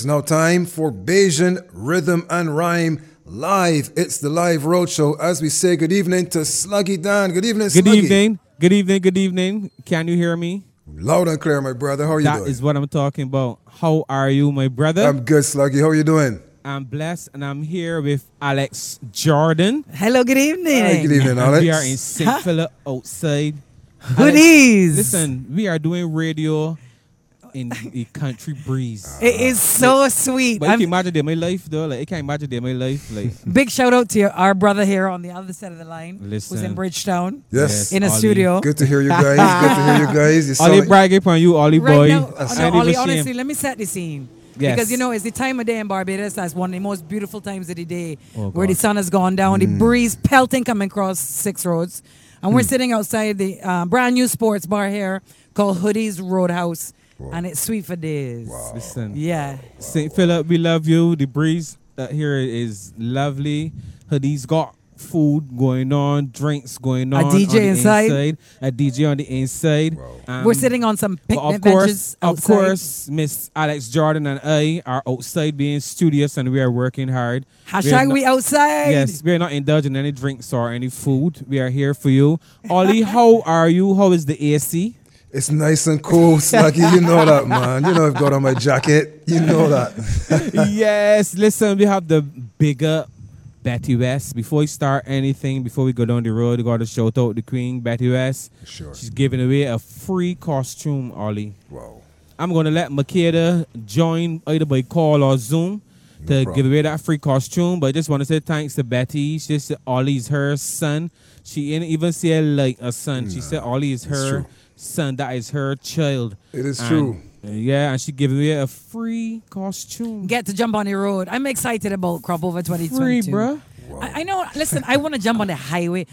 It's now time for Bayesian Rhythm and Rhyme Live. It's the live roadshow as we say good evening to Sluggy Dan. Good evening, Sluggy. Good evening. Good evening. Good evening. Can you hear me? Loud and clear, my brother. How are you doing? That is what I'm talking about. How are you, my brother? I'm good, Sluggy. How are you doing? I'm blessed, and I'm here with Alex Jordan. Hello, good evening. Hi, good evening, Alex. We are in St. Philip outside. Goodies. Listen, we are doing radio in the country breeze. It is so sweet. But you can imagine that my life, though. Like, I can't imagine that my life. Like, Big shout out to our brother here on the other side of the line, who's in Listen. Bridgetown, Yes. in a Ollie. studio. Good to hear you guys. Good to hear you guys. You sound Ollie like- bragging upon you, Ollie Right boy. now, I no, ain't Ollie, even honestly, ashamed. let me set the scene. Yes. Because, it's the time of day in Barbados. That's one of the most beautiful times of the day Oh, where the God. sun has gone down, the breeze pelting coming across 6 roads. And we're sitting outside the brand new sports bar here called Hoodies Roadhouse. And it's sweet for days. Listen. Yeah. St. Philip, we love you. The breeze here is lovely. Hoodie's got food going on, drinks going on. DJ on the inside. A DJ on the inside. We're sitting on some but picnic of course, benches outside. Of course, Miss Alex Jordan and I are outside being studious and we are working hard. Hashtag we outside. Yes, we are not indulging any drinks or any food. We are here for you. Ollie, how are you? How is the AC? It's nice and cool, Sluggy. You know that, man. You know I've got on my jacket. You know that. Yes, listen, we have the bigger Betty West. Before we start anything, before we go down the road, we got to shout out the Queen, Betty West. Sure. She's giving away a free costume, Ollie. Wow. I'm going to let Makeda join either by call or Zoom to problem. give away that free costume. But I just want to say thanks to Betty. She said Ollie's her son. She didn't even say like a son. She said Ollie is her true. son. That is her child. It is And, true. Yeah, and she giving away a free costume. Get to jump on the road. I'm excited about Crop Over Free, 2022. bruh. I know. Listen, I want to jump on the highway.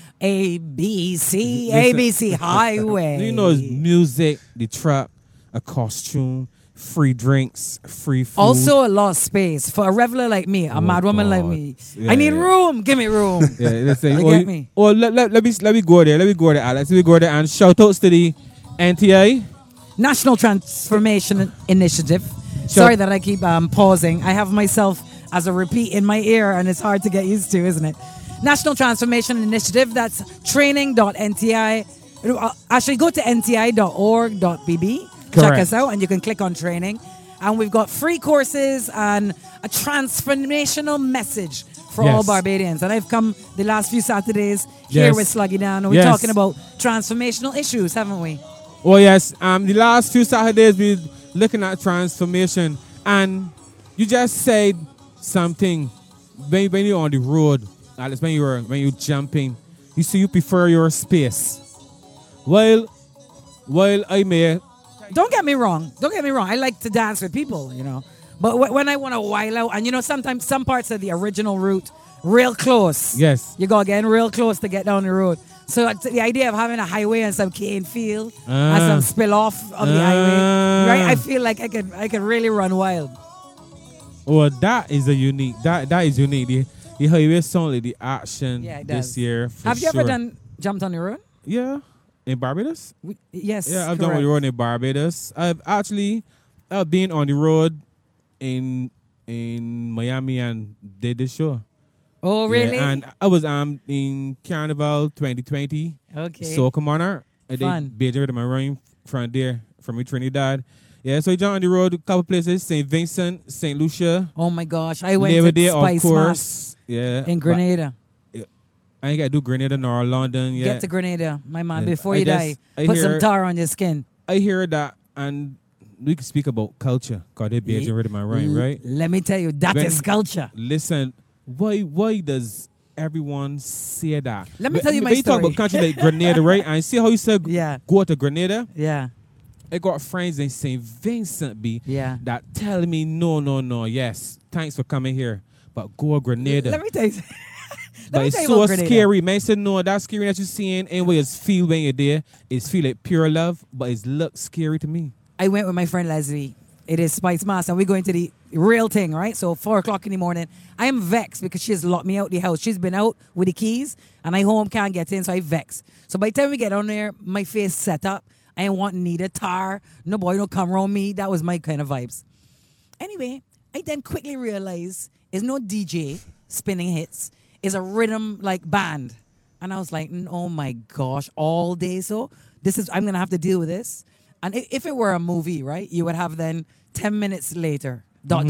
ABC, Listen. ABC Highway. You know, it's music, the truck, a costume, free drinks, free food. Also a lot of space for a reveler like me, a mad woman like God. me. Yeah, I need yeah. room. Give me room. Yeah, listen, You get me? Well, let me go there. Let me go there, Alex. Let me go there and shout outs to the NTI. National Transformation Initiative. Sorry that I keep pausing. I have myself as a repeat in my ear, and it's hard to get used to, isn't it? National Transformation Initiative. That's training.nti. Actually, go to nti.org.bb. Check Correct. us out, and you can click on training. And we've got free courses and a transformational message for all Yes. Barbadians. And I've come the last few Saturdays here Yes. with Sluggy Dan, and we're Yes. talking about transformational issues, haven't we? Oh yes, the last few Saturdays we looking at transformation, and you just said something when you're on the road, Alex. When you're jumping, you say you prefer your space. While I may. Don't get me wrong. I like to dance with people, But when I want to while out, and sometimes some parts of the original route, real close. Yes. You got getting real close to get down the road. So the idea of having a highway and some cane field and some spill off of the highway, right? I feel like I could really run wild. Well, that is unique. That is unique. The highway sound like the action Yeah, it this does. year. For Have you sure. ever jumped on the road? Yeah, in Barbados. Yes. Yeah, I've done on correct. the road in Barbados. I've been on the road in Miami and did the show. Oh, really? Yeah, and I was in Carnival 2020. Okay. Soca Monarch. I Fun. did Beijing with my running from there, from Trinidad. Yeah, so I jumped on the road a couple places, St. Vincent, St. Lucia. Oh my gosh, I went Labor to Day, Spice of Mass course. Yeah. in Grenada. I ain't got to do Grenada nor London yet. Get to Grenada, my man, Yeah. before I you just- die. I Put some hear- tar on your skin. I hear that, and we can speak about culture, because they Beijing rhythm and rhyme, right? Let me tell you, that is When- culture. Listen, why does everyone say that? Let me tell you my when you talk story. about country like Grenada, right? And see how you said Yeah. go to Grenada? Yeah. I got friends in St. Vincent B Yeah. that tell me no, yes, thanks for coming here, but go to Grenada. Let me tell you. But me it's tell you so about Grenada. scary, man. Say no, that scary that you're seeing ain't what you feel when you're there. It's feel like pure love, but it looks scary to me. I went with my friend Leslie. It is Spice Mass, and we're going to the real thing, right? So 4:00 in the morning. I am vexed because she has locked me out the house. She's been out with the keys, and I home can't get in, so I vex. So by the time we get on there, my face set up. I ain't want need a tar. No boy, don't come around me. That was my kind of vibes. Anyway, I then quickly realized it's no DJ spinning hits. It's a rhythm like band. And I was like, oh my gosh, all day. So I'm going to have to deal with this. And if it were a movie, right, you would have then 10 minutes later, ...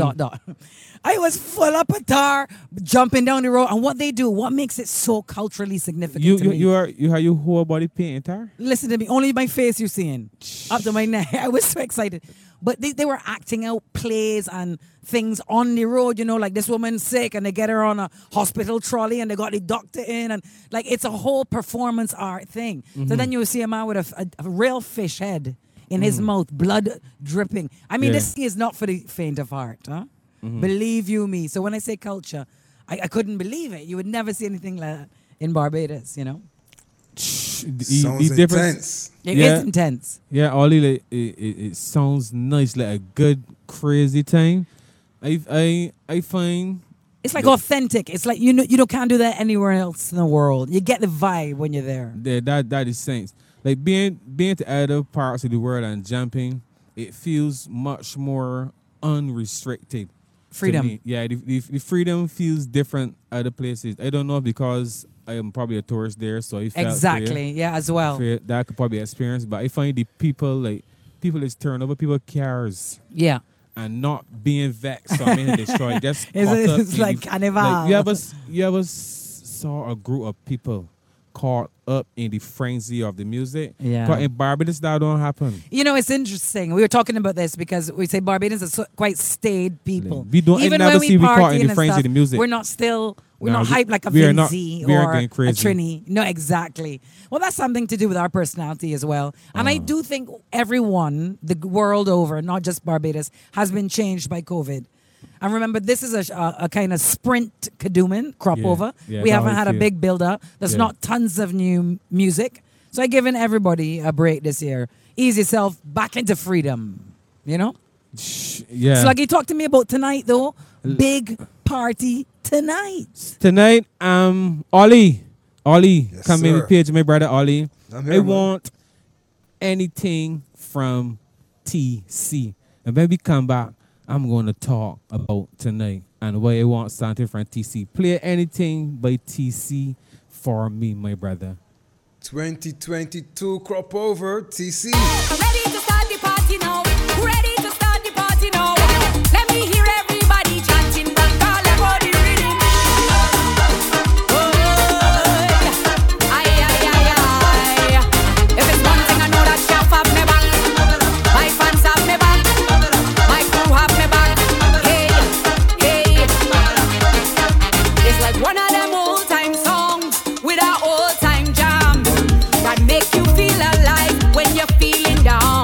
I was full up a tar, jumping down the road. And what they do, what makes it so culturally significant to me? You whole body painting tar? Listen to me, only my face you're seeing. Up to my neck. I was so excited. But they were acting out plays and things on the road, like this woman's sick and they get her on a hospital trolley and they got the doctor in. And like, it's a whole performance art thing. So then you see a man with a real fish head in his mouth, blood dripping. I mean, this thing is not for the faint of heart, huh? Believe you me. So when I say culture, I couldn't believe it. You would never see anything like that in Barbados, Sounds intense. It is intense. Yeah, Ollie, it sounds nice, like a good, crazy time. I find... It's like authentic. It's like, you can't do that anywhere else in the world. You get the vibe when you're there. Yeah, that is sense. Like being to other parts of the world and jumping, it feels much more unrestricted. Freedom. Yeah, the freedom feels different other places. I don't know because I am probably a tourist there, so I felt exactly. Yeah, as well. That I could probably experience. But I find the people is turning over people cars. Yeah. And not being vexed or being destroyed. Just it's like carnival. Like you ever saw a group of people caught up in the frenzy of the music? Yeah. But in Barbados, that don't happen. It's interesting. We were talking about this because we say Barbadians are quite staid people. We don't even never see we caught in the frenzy of the music. We're not hyped like a Vinzi or a crazy. Trini. No, exactly. Well, that's something to do with our personality as well. And I do think everyone, the world over, not just Barbados, has been changed by COVID. And remember, this is a kind of sprint Kaduman crop over. Yeah, we haven't had a big build up. There's not tons of new music. So I've given everybody a break this year. Ease yourself back into freedom. Yeah. Sluggy, talk to me about tonight, though. Big party tonight. Tonight, Ollie, yes, come in the page, my brother Ollie. I'm here, want anything from TC. And when we come back, I'm going to talk about tonight and why I want something from TC. Play anything by TC for me, my brother. 2022 crop over, TC. Ready to start the party now. Ready to start the party now. Let me hear everybody chanting back all about the rhythm. If it's one thing I know that Chef have me back. My fans have me back. My crew have me back. Hey. It's like one of them old time songs with our old time jam that make you feel alive when you're feeling down.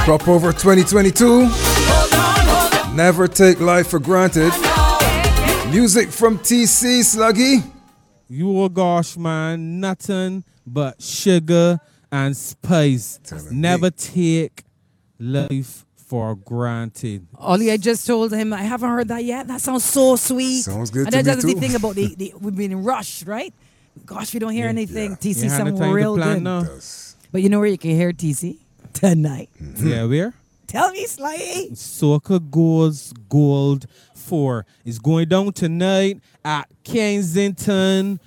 Crop over 2022. Never take life for granted. Music from TC, Sluggy. You a gosh, man. Nothing but sugar and spice. Never take life for granted. Ollie, I just told him I haven't heard that yet. That sounds so sweet. Sounds good and to me that's the too. thing about we've been rushed, right? Gosh, we don't hear anything. Yeah. TC You had sound no time to real plan good. now. But you know where you can hear TC? Tonight. Yeah, where? Tell me, Sly. Soca Gold 4 is going down tonight at Kensington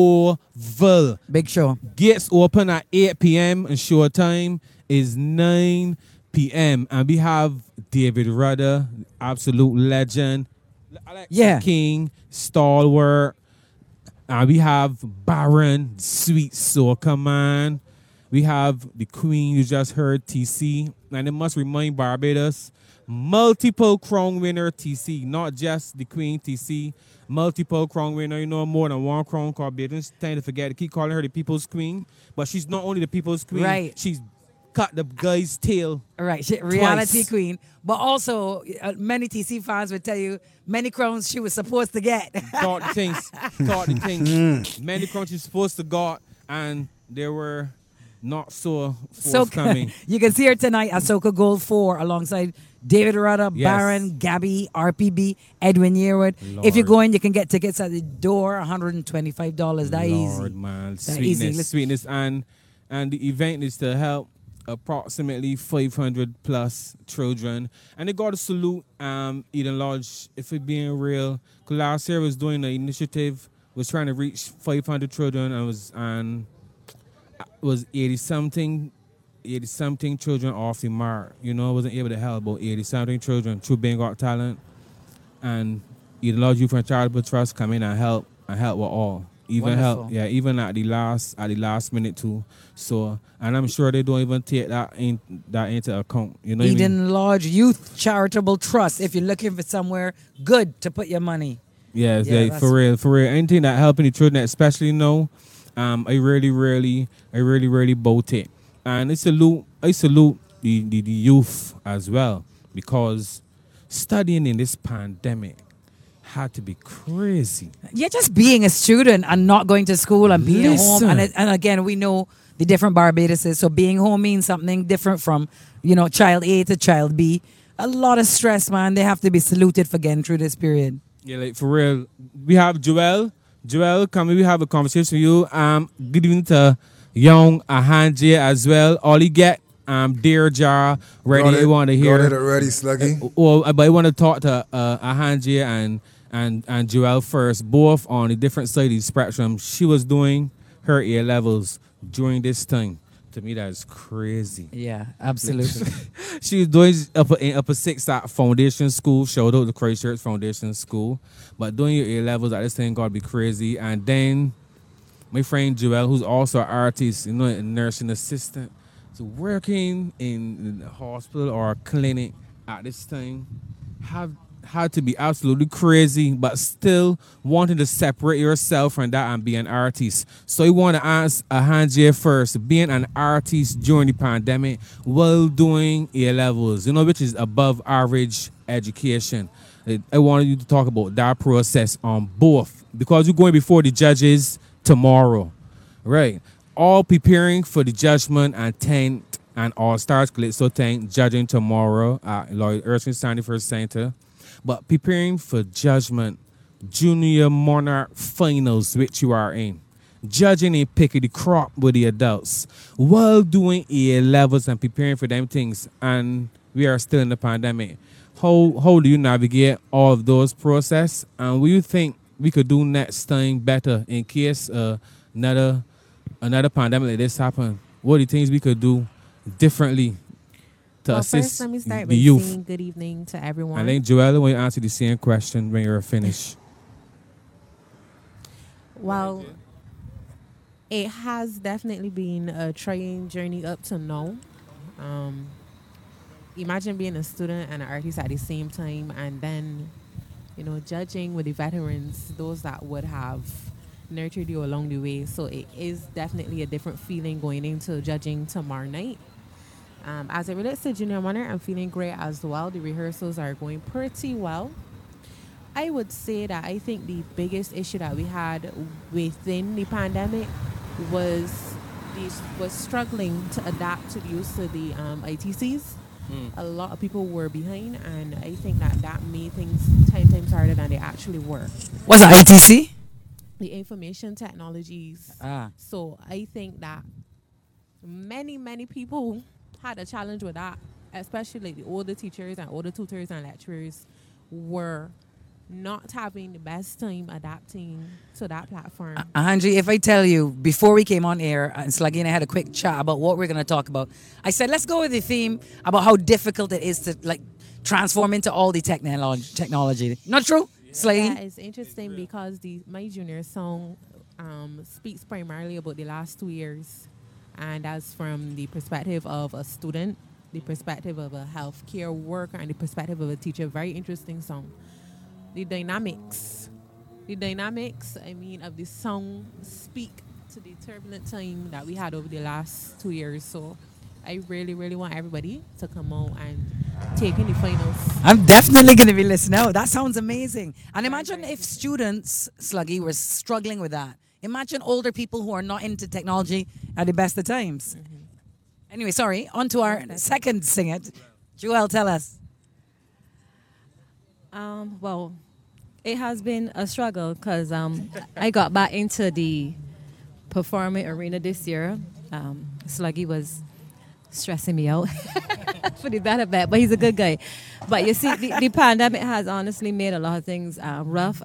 Oval. Big show. Gates open at 8 p.m. and show time is 9 p.m. And we have David Rudder, absolute legend. Alexa King, stalwart. And we have Baron, sweet soca man. We have the Queen you just heard, TC. And it must remind Barbados, multiple crown winner TC, not just the Queen TC, multiple crown winner. You know, more than one crown called Barbados. Tend to forget to keep calling her the People's Queen. But she's not only the People's Queen, right. She's cut the guy's tail. Right, reality twice. Queen. But also, many TC fans would tell you many crowns she was supposed to get. Thought the things. Many crowns she's supposed to got, and they were not so forthcoming. You can see her tonight at Soca Gold 4 alongside David Rudder, Yes. Baron, Gabby, RPB, Edwin Yearwood. Lord. If you go in, you can get tickets at the door, $125. That Lord, easy. man, That easy. sweetness, and the event is to help approximately 500 plus children, and they got to salute Eden Lodge. If we're being real, because last year was doing an initiative, was trying to reach 500 children, and was 80 something children off the mark. You know, I wasn't able to help about 80 something children through Being Got Talent, and Eden Lodge Youth and Charitable Trust come in and help with all. Even Wonderful. help, even at the last minute too. So, and I'm sure they don't even take that into account. You know what I mean? Eden Lodge Youth Charitable Trust. If you're looking for somewhere good to put your money. Yes, Yeah, yeah, for real. Anything that helping the children, especially now, I really boat it. And I salute the youth as well, because studying in this pandemic had to be crazy. Yeah, just being a student and not going to school and being home. Listen. And again, we know the different Barbadoses. So being home means something different from, child A to child B. A lot of stress, man. They have to be saluted for getting through this period. Yeah, like for real. We have Joel. Joel, come we have a conversation with you. Good evening to Young Ahanje as well. All you get, Dear Jar, ready. You want to hear? Got it already, Sluggy. But I want to talk to Ahanje and Joel first, both on the different side of the spectrum. She was doing her A levels during this time. To me, that is crazy. Yeah, absolutely. She was doing upper six at Foundation School. Shout out to Christchurch Foundation School. But doing your A levels at this thing gotta be crazy. And then my friend Joel, who's also an artist, a nursing assistant, so working in a hospital or a clinic at this time, had to be absolutely crazy, but still wanting to separate yourself from that and be an artist. So you want to ask Ahanje first, being an artist during the pandemic while doing A levels, which is above average education. I wanted you to talk about that process on both, because you're going before the judges tomorrow, right? All preparing for the judgment and 10th and All Stars Calypso 10th judging tomorrow at Lloyd Erskine Sandyford Center. But preparing for judgment, Junior Monarch Finals, which you are in. Judging and picking the crop with the adults while doing A levels and preparing for them things. And we are still in the pandemic. How do you navigate all of those process? And what do you think we could do next time better in case another pandemic like this happen? What are the things we could do differently to assist first, let me start the by youth? saying good evening to everyone. And then Joella, when you answer the same question when you're finished. Well, it has definitely been a trying journey up to now. Imagine being a student and an artist at the same time, and then, judging with the veterans, those that would have nurtured you along the way. So it is definitely a different feeling going into judging tomorrow night. As it relates to Junior Monarch, I'm feeling great as well. The rehearsals are going pretty well. I would say that I think the biggest issue that we had within the pandemic was struggling to adapt to the use of the ITCs. A lot of people were behind, and I think that made things 10 times harder than they actually were. What's that, ITC? The information technologies. So I think that many people had a challenge with that, especially the older teachers and older tutors and lecturers were not having the best time adapting to that platform. Angie, if I tell you, before we came on air, and Sluggy and I had a quick chat about what we're going to talk about, I said, let's go with the theme about how difficult it is to like transform into all the technology. Not true, Sluggy? Yeah, it's interesting because My Junior song speaks primarily about the last 2 years. And that's from the perspective of a student, the perspective of a healthcare worker, and the perspective of a teacher. Very interesting song. The dynamics, I mean, of the song speak to the turbulent time that we had over the last 2 years. So I really, really want everybody to come out and take in the finals. I'm definitely going to be listening. Oh, that sounds amazing. And imagine if students, Sluggy, were struggling with that. Imagine older people who are not into technology at the best of times. Anyway, sorry, on to our second singer. Joelle, tell us. Well, it has been a struggle because I got back into the performing arena this year. Sluggy was stressing me out for the better bad, but he's a good guy. But you see, the pandemic has honestly made a lot of things rough.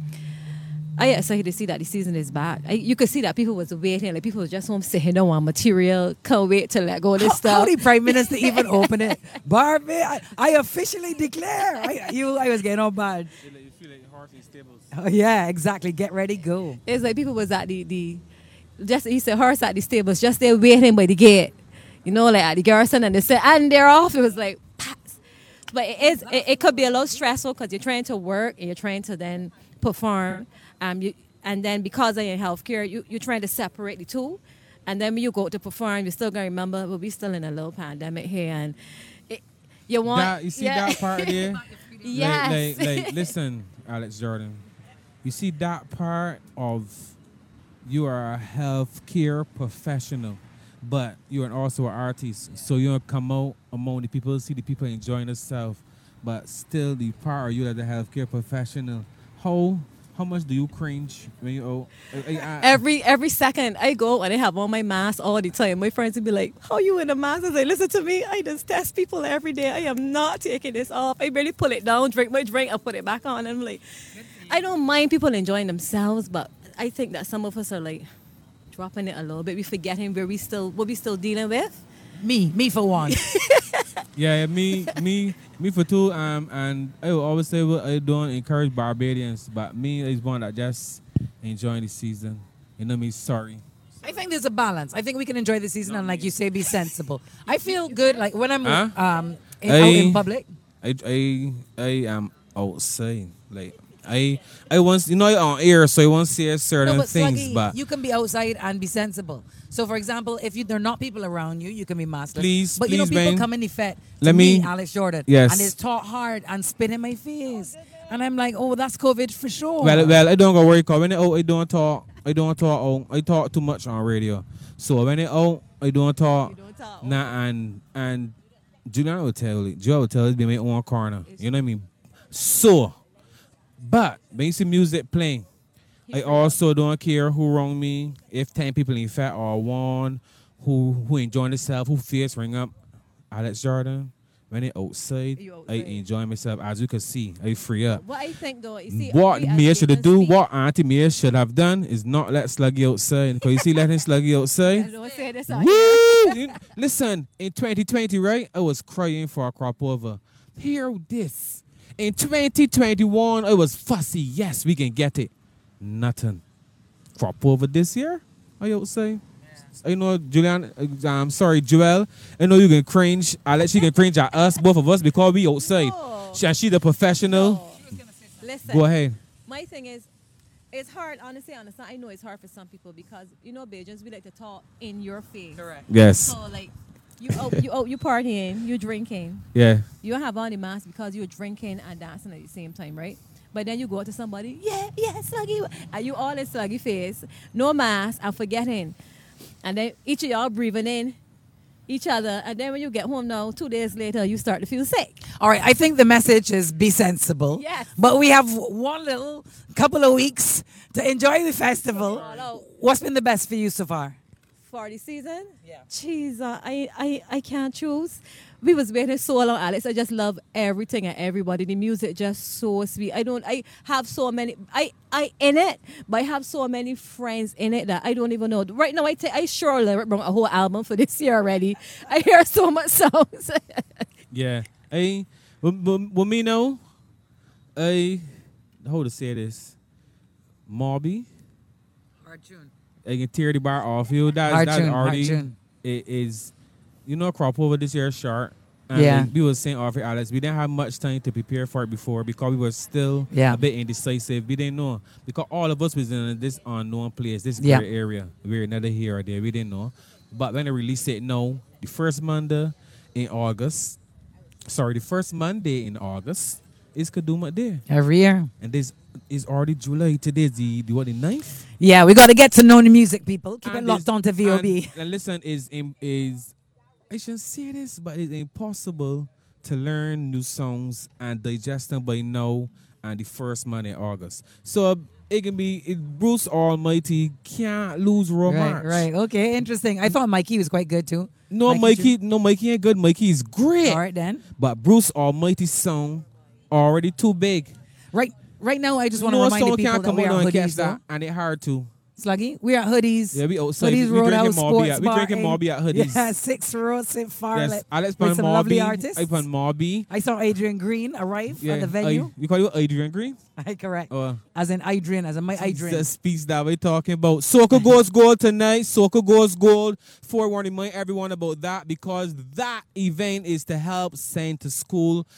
I excited to see that the season is back. You could see that people was waiting, like people was just home sitting down on material, can't wait to let go of this stuff. How did Prime Minister even open it? Barbie, I officially declare. I was getting all bad. You feel like horse in stables. Oh, yeah, exactly. Get ready, go. It's like people was at he said horse at the stables, just there waiting by the gate. You know, like at the garrison, and they said, and they're off. It was like, pass. But it could be a little stressful because you're trying to work and you're trying to then perform. And then because of your healthcare, you're trying to separate the two. And then when you go to perform, you're still going to remember, well, we're still in a little pandemic here. And you want... that part there? Yes. Like, listen, Alex Jordan. You see that part of you are a healthcare professional, but you're also an artist. So you don't come out among the people, see the people enjoying themselves, but still the part of you as a healthcare professional. How much do you cringe when you Every second I go and I have on my mask all the time. My friends would be like, how you in a mask? I say, listen to me, I just test people every day. I am not taking this off. I barely pull it down, drink my drink, and put it back on. And I'm like, I don't mind people enjoying themselves, but I think that some of us are like dropping it a little bit. We forgetting what we still dealing with. Me for one. Yeah, me for two. And I will always say what I don't encourage Barbadians, but me is one that just enjoying the season. You know me, sorry. I think there's a balance. I think we can enjoy the season and, like you say, be sensible. I feel good, like when I'm out in public. I am outside, like. I once, you're on air, so I won't say certain things, Sluggy, but you can be outside and be sensible. So, for example, if there are not people around you, you can be master. Please, but please, people man. come in the fed. Let me, Alex Jordan. Yes. And it's taught hard and spit in my face, and I'm like, oh, that's COVID for sure. Well, I don't go worry, cause when I don't talk. I talk too much on radio. So when I don't talk. Nah, and Julian will tell you. Joe will tell you, it's been my own corner. You know what I mean? So. But when you see music playing, I also don't care who wrong me. If 10 people in fact are one who enjoy themselves, who face ring up. Alex Jordan, when they outside, I enjoy myself. As you can see, I free up. What I think though, you see, what Mia should do, what Auntie Mia should have done is not let Sluggy outside. Because you see letting Sluggy outside. I don't say this Woo! Listen, in 2020, right, I was crying for a crop over. Hear this. In 2021, I was fussy. Yes, we can get it. Nothing. Crop over this year, I would say. You know, Julian, I'm sorry, Joelle. I know you can cringe. Alex, you can cringe at us, both of us, because we outside. No. She the professional. No. Listen. Go ahead. My thing is, it's hard, honestly, I understand. I know it's hard for some people because, Bajans, we like to talk in your face. Correct. Yes. So, like, You partying, you drinking. Yeah. You don't have on the mask because you're drinking and dancing at the same time, right? But then you go to somebody, yeah, Sluggy. And you all in Sluggy face, no mask, and forgetting. And then each of y'all breathing in each other. And then when you get home now, 2 days later, you start to feel sick. All right, I think the message is be sensible. Yes. But we have one little couple of weeks to enjoy the festival. All out. What's been the best for you so far? For the season? Yeah. Jeez, I can't choose. We was waiting so long, Alex. I just love everything and everybody. The music just so sweet. I have so many, I in it, but I have so many friends in it that I don't even know. Right now, I surely brought a whole album for this year already. I hear so much songs. Yeah. Hey, what me know? How to say this? Mobby. Hard tune. I can tear the bar off you. That's already it is. You know, crop over this year short. And Yeah. like we were saying off Alex, we didn't have much time to prepare for it before because we were still Yeah. a bit indecisive. We didn't know because all of us was in this unknown place, this Yeah. gray area. We were neither here or there. We didn't know. But when they released it now, the first Monday in August, is Kaduma Day. Every year. And this is already July. Today's the 9th? Yeah, we got to get to know the music, people. Keep it And locked it's- on to VOB. And listen, is I shouldn't say this, but it's impossible to learn new songs and digest them by now and the first month in August. So it can be Bruce Almighty can't lose romance. Right. Okay, interesting. I thought Mikey was quite good too. No, Mikey ain't good. Mikey is great. All right, then. But Bruce Almighty's song already too big. Right now, I just want to No remind the song people can't that come we on are and catch hoodies, that, though. and it's hard to. Sluggy, we are hoodies. Yeah, we outside. Hoodies We Roadhouse drinking Mobby Sports at- we Bar. drinking Mobby at hoodies. Yeah, 6 Road, St. Farley. Yes, Alex with Pan some lovely Mobby. artists. I Pan Mobby. I saw Adrian Green arrive Yeah, at the venue. you call you Adrian Green? Correct. Oh. As in Adrian, as in my Adrian. The speech that we're talking about. Soca goes gold tonight. Soca goes gold. Forewarning everyone about that because that event is to help send to school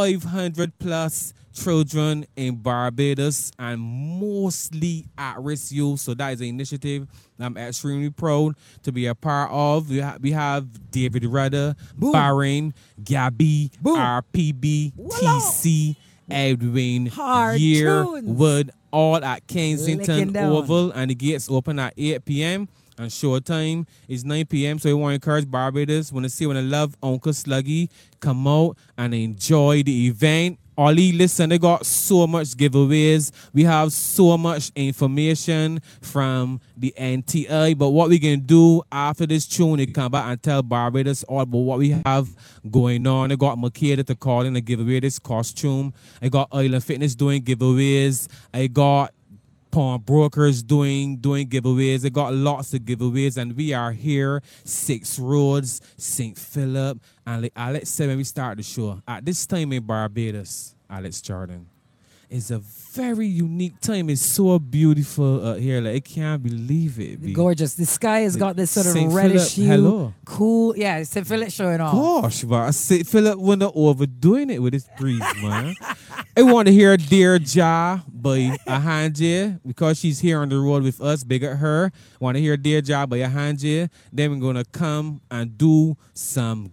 500 plus children in Barbados and mostly at-risk youth. So that is an initiative I'm extremely proud to be a part of. We have David Rudder, Boom. Bahrain, Gabby, Boom. RPB, TC, Edwin, Hard Year, tunes. Wood, all at Licking Kensington down. Oval, and the gates open at 8 p.m. and show time is 9 p.m. So we want to encourage Barbados when they love Uncle Sluggy, come out and enjoy the event. Ollie, listen, they got so much giveaways. We have so much information from the NTI. But what we can do after this tune, they come back and tell Barbados all about what we have going on. They got Makeda to call in and give away this costume. I got Island Fitness doing giveaways. I got pawnbrokers doing giveaways. They got lots of giveaways, and we are here, 6 Roads, St. Philip, and like Alex said when we started the show, at this time in Barbados, Alex Jordan, it's a very unique time. It's so beautiful here. Like, I can't believe it. B. Gorgeous. The sky has got this sort of St. reddish Philip, hue. hello. Cool. Yeah, St. Philip showing off. Gosh, but St. Philip wasn't overdoing it with his breeze, man. I want to hear Dear Ja by Ahanje because she's here on the road with us. Big at her. Want to hear Dear Ja by Ahanje. Then we're going to come and do some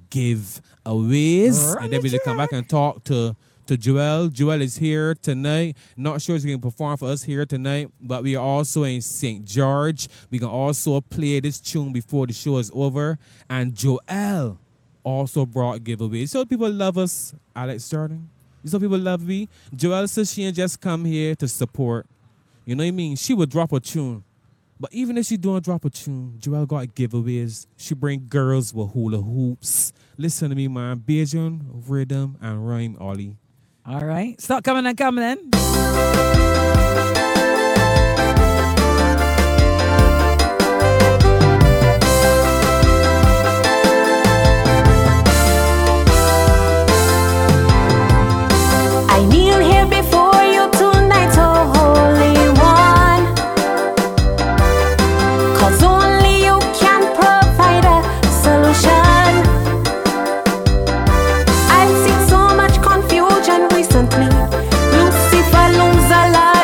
giveaways. Run And then the we'll come back and talk to Joel. Joel is here tonight. Not sure he's going to perform for us here tonight, but we are also in St. George. We can also play this tune before the show is over. And Joel also brought giveaways. So people love us, Alex Jordan. Some people love me. Joel says she ain't just come here to support. You know what I mean? She would drop a tune. But even if she don't drop a tune, Joel got giveaways. She bring girls with hula hoops. Listen to me, man. Bajan, rhythm, and rhyme, Ollie. All right. Stop coming and coming then. I kneel here before you tonight, oh Holy One, 'cause only you can provide a solution. I've seen so much confusion recently. Lucifer looms alive.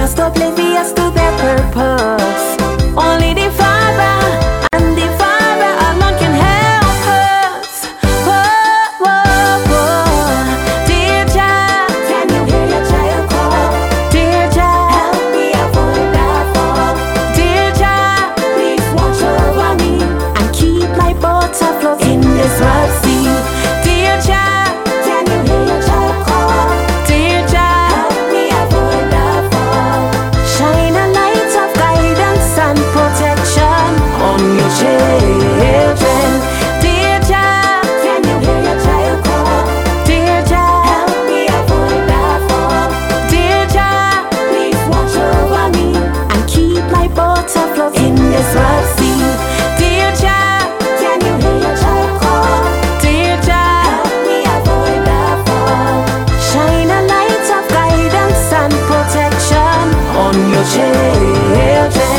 just oblivious to their purpose. Only the Father and the Father alone can help us. Whoa, whoa, whoa. Dear Jah, can you hear your child call? Dear Jah, help me avoid that fall. Dear Jah, please watch over me and keep my boat afloat in this rough sea. Dear Jah, can you hear your child call? Dear Jah, help me avoid that fall. Shine a light of guidance and protection on your children. Dear Jah, can you hear your child call? Dear Jah, help me avoid that fall. Dear Jah, please watch over me and keep my boat afloat in this rough sea. Dear Jah, can you hear your child call? Dear Jah, help me avoid that fall. Shine a light of guidance and protection on your children.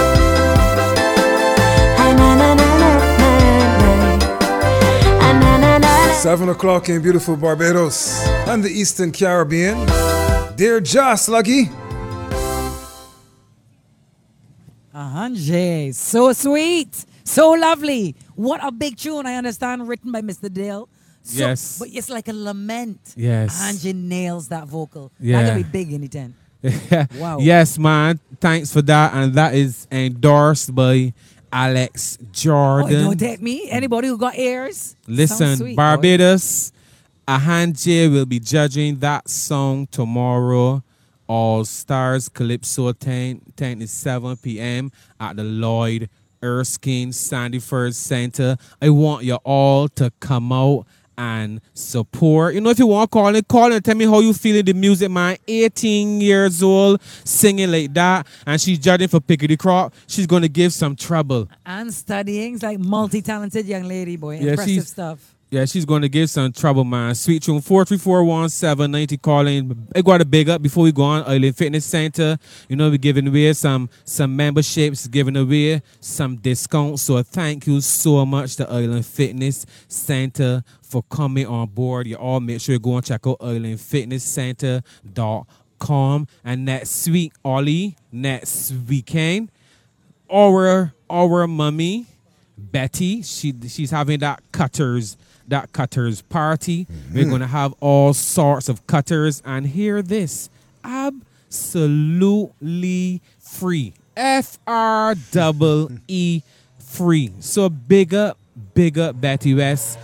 Na, na, na, na, na. Na, na, na, na. 7 o'clock in beautiful Barbados and the Eastern Caribbean. Dear Jah, Sluggy. Jay, so sweet, so lovely. What a big tune, I understand, written by Mr. Dale. So, Yes. But it's like a lament. Yes. Angie nails that vocal. Yeah. That could be big anytime. Wow. Yes, man. Thanks for that. And that is endorsed by Alex Oh, Jordan. don't take me. Anybody who got ears? Sounds Listen, sweet, boy. Barbados, Ahanje will be judging that song tomorrow. All Stars Calypso 10 is 7 p.m. at the Lloyd Erskine Sandyford Center. I want you all to come out and support. You know, if you want to call and tell me how you feeling the music, man. 18 years old, singing like that, and she's judging for Pickety Crop. She's going to give some trouble. And studying. It's like multi-talented young lady, boy. Yeah, Impressive she's- stuff. Yeah, she's going to give some trouble, man. Sweet tune 4341790 calling. I got a big up before we go on. Island Fitness Center. You know, we're giving away some memberships, giving away some discounts. So thank you so much to Island Fitness Center for coming on board. You all make sure you go and check out islandfitnesscenter.com. And next week, Ollie, next weekend, our mummy, Betty, she's having that cutters party. We're gonna have all sorts of cutters, and hear this, absolutely free, FREE free. So big up Betty West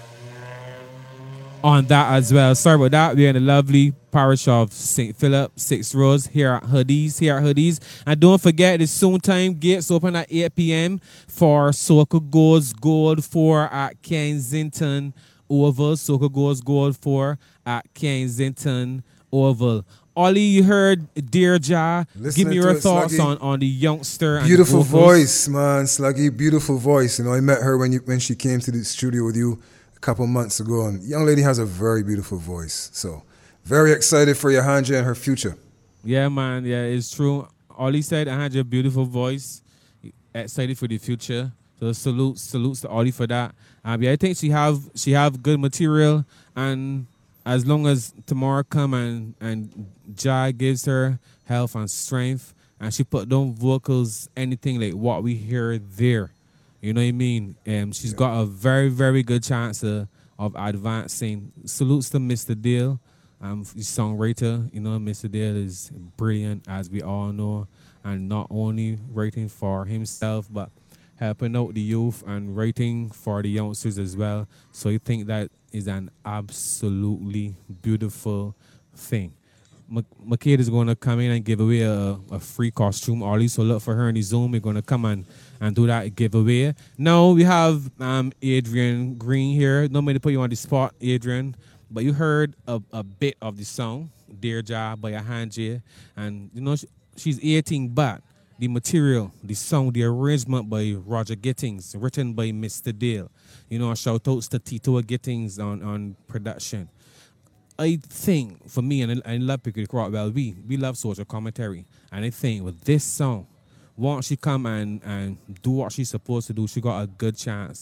on that as well. Sorry about that. We're in the lovely parish of St. Philip, 6 Roads, here at Hoodies. And don't forget, the soon time gates open at 8 p.m. for Soca Goes Gold 4 at Kensington Oval. Soca Goes Gold 4 at Kensington Oval. Ollie, you heard Dear Jah. Give Listening me to your it, thoughts Sluggy. on the youngster. And Beautiful the vocals. voice, man. Sluggy, beautiful voice. You know, I met her when she came to the studio with you a couple months ago, and young lady has a very beautiful voice. So, very excited for Yahanja and her future. Yeah, man. Yeah, it's true. Ollie said I had your beautiful voice. Excited for the future. So salutes to Ollie for that. Yeah, I think she have good material, and as long as tomorrow come and Jai gives her health and strength, and she put down vocals, anything like what we hear there, you know what I mean? She's got a very, very good chance of advancing. Salutes to Mr. Dale, songwriter. You know, Mr. Dale is brilliant, as we all know, and not only writing for himself, but helping out the youth and writing for the youngsters as well. So I think that is an absolutely beautiful thing. Makeda is going to come in and give away a free costume, Ollie. So look for her in the Zoom. We're going to come and do that giveaway. Now we have Adrian Green here. Nobody put you on the spot, Adrian, but you heard a bit of the song, Dear Jah by Ahanje. And, you know, she's 18, but the material, the song, the arrangement by Roger Gittings, written by Mr. Dale. You know, shout outs to Tito Gittings on production. I think, for me, and I love Pickety Crop, well, we love social commentary. And I think with this song, once she come and do what she's supposed to do, she got a good chance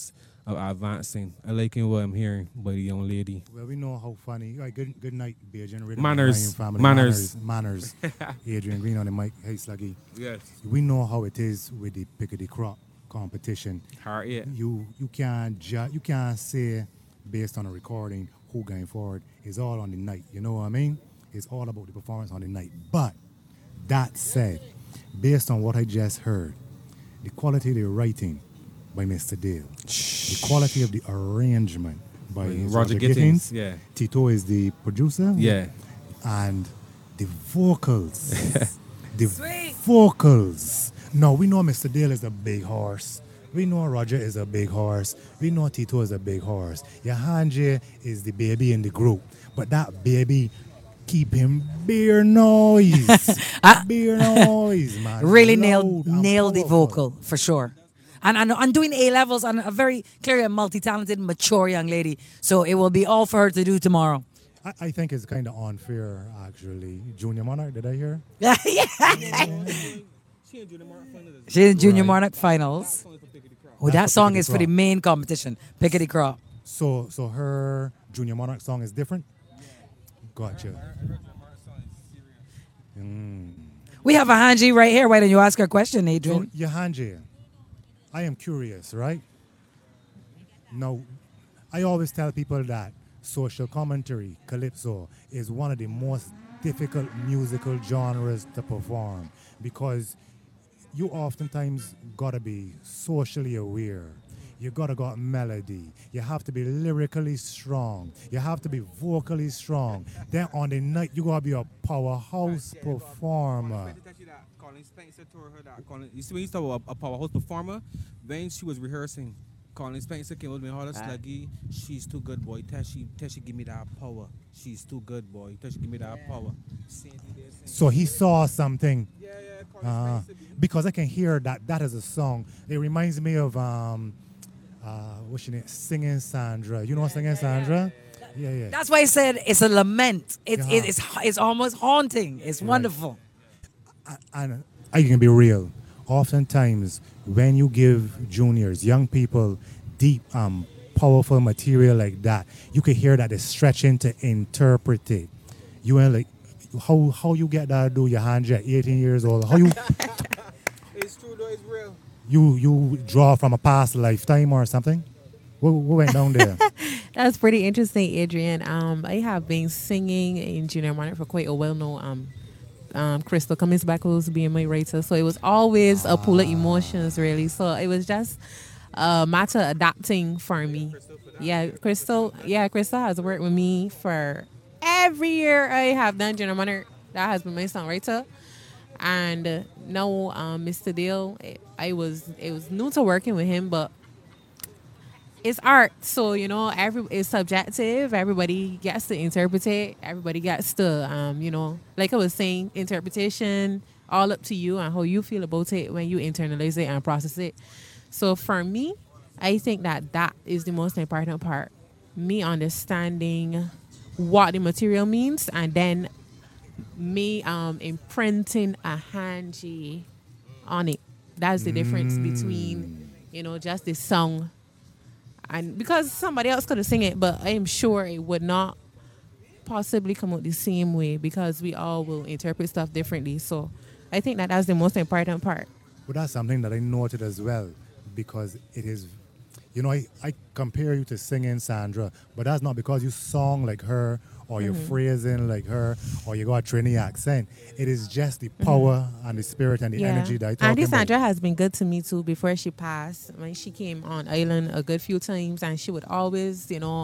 advancing. I liking what I'm hearing by the young lady. Well, we know how funny. All right, good night, Adrian. Rhythm Manners. Family. Manners. Manners. Adrian Green on the mic. Hey, Sluggy. Yes. We know how it is with the pick of the crop competition. Hard, yeah. You can't say based on a recording who going forward. It's all on the night. You know what I mean? It's all about the performance on the night. But that said, based on what I just heard, the quality of the writing by Mr. Dale, the quality of the arrangement by Roger Gittins. Yeah. Tito is the producer. Yeah. And the vocals. Vocals. No, we know Mr. Dale is a big horse. We know Roger is a big horse. We know Tito is a big horse. Yahanje is the baby in the group. But that baby keep him beer noise. Beer noise, man. Really Loud and nailed the powerful. vocal, for sure. And doing A levels and a very clearly a multi-talented, mature young lady. So it will be all for her to do tomorrow. I think it's kind of unfair, actually. Junior Monarch, did I hear? Yeah. She's in Junior Right. Monarch finals. Oh, that That's for song Pickety is for the Crop. main competition, Pickety Crop. So her Junior Monarch song is different? Gotcha. We have a Hanji right here. Why don't you ask her a question, So, Adrian? Yahanje, I am curious, right? Now, I always tell people that social commentary, calypso, is one of the most difficult musical genres to perform because you oftentimes gotta be socially aware. You gotta got melody. You have to be lyrically strong. You have to be vocally strong. Then on the night, you gotta be a powerhouse performer. Colin Spencer told her that. You see, when you talk about a powerhouse performer, when she was rehearsing, Colin Spencer came with me, holler, Sluggy, she's too good, boy. Tell she give me that power. She's too good, boy. Tell she give me that power. So he saw something. Yeah, Colin Spencer. Because I can hear that is a song. It reminds me of what's your name? Singing Sandra. You know Singing Sandra? Yeah. That's why I said it's a lament. Yeah. It's almost haunting. It's wonderful. And I can be real. Oftentimes, when you give juniors, young people, deep, powerful material like that, you can hear that they're stretching to interpret it. You ain't like, how you get that do your hand at 18 years old? How you It's true though, it's real. you draw from a past lifetime or something? What went down there? That's pretty interesting, Adrian. I have been singing in Junior Monarch for quite a while now. Crystal Cummings back was being my writer, so it was always a pool of emotions, really. So it was just a matter of adapting for me. Crystal has worked with me for every year I have done Junior Monarch. That has been my songwriter. And now Mr. Dale, it was new to working with him, but it's art, so it's subjective. Everybody gets to interpret it. Everybody gets to like I was saying, interpretation all up to you and how you feel about it when you internalize it and process it. So for me, I think that is the most important part. Me understanding what the material means and then me imprinting a hanji on it. That's the difference between just the song. And because somebody else could have sing it, but I'm sure it would not possibly come out the same way because we all will interpret stuff differently. So I think that's the most important part. But that's something that I noted as well because it is, I compare you to Singing Sandra, but that's not because you song like her or you're phrasing like her or you got a Trini accent. It is just the power and the spirit and the energy that I talk Auntie about. Sandra has been good to me too before she passed. When she came on Island a good few times and she would always,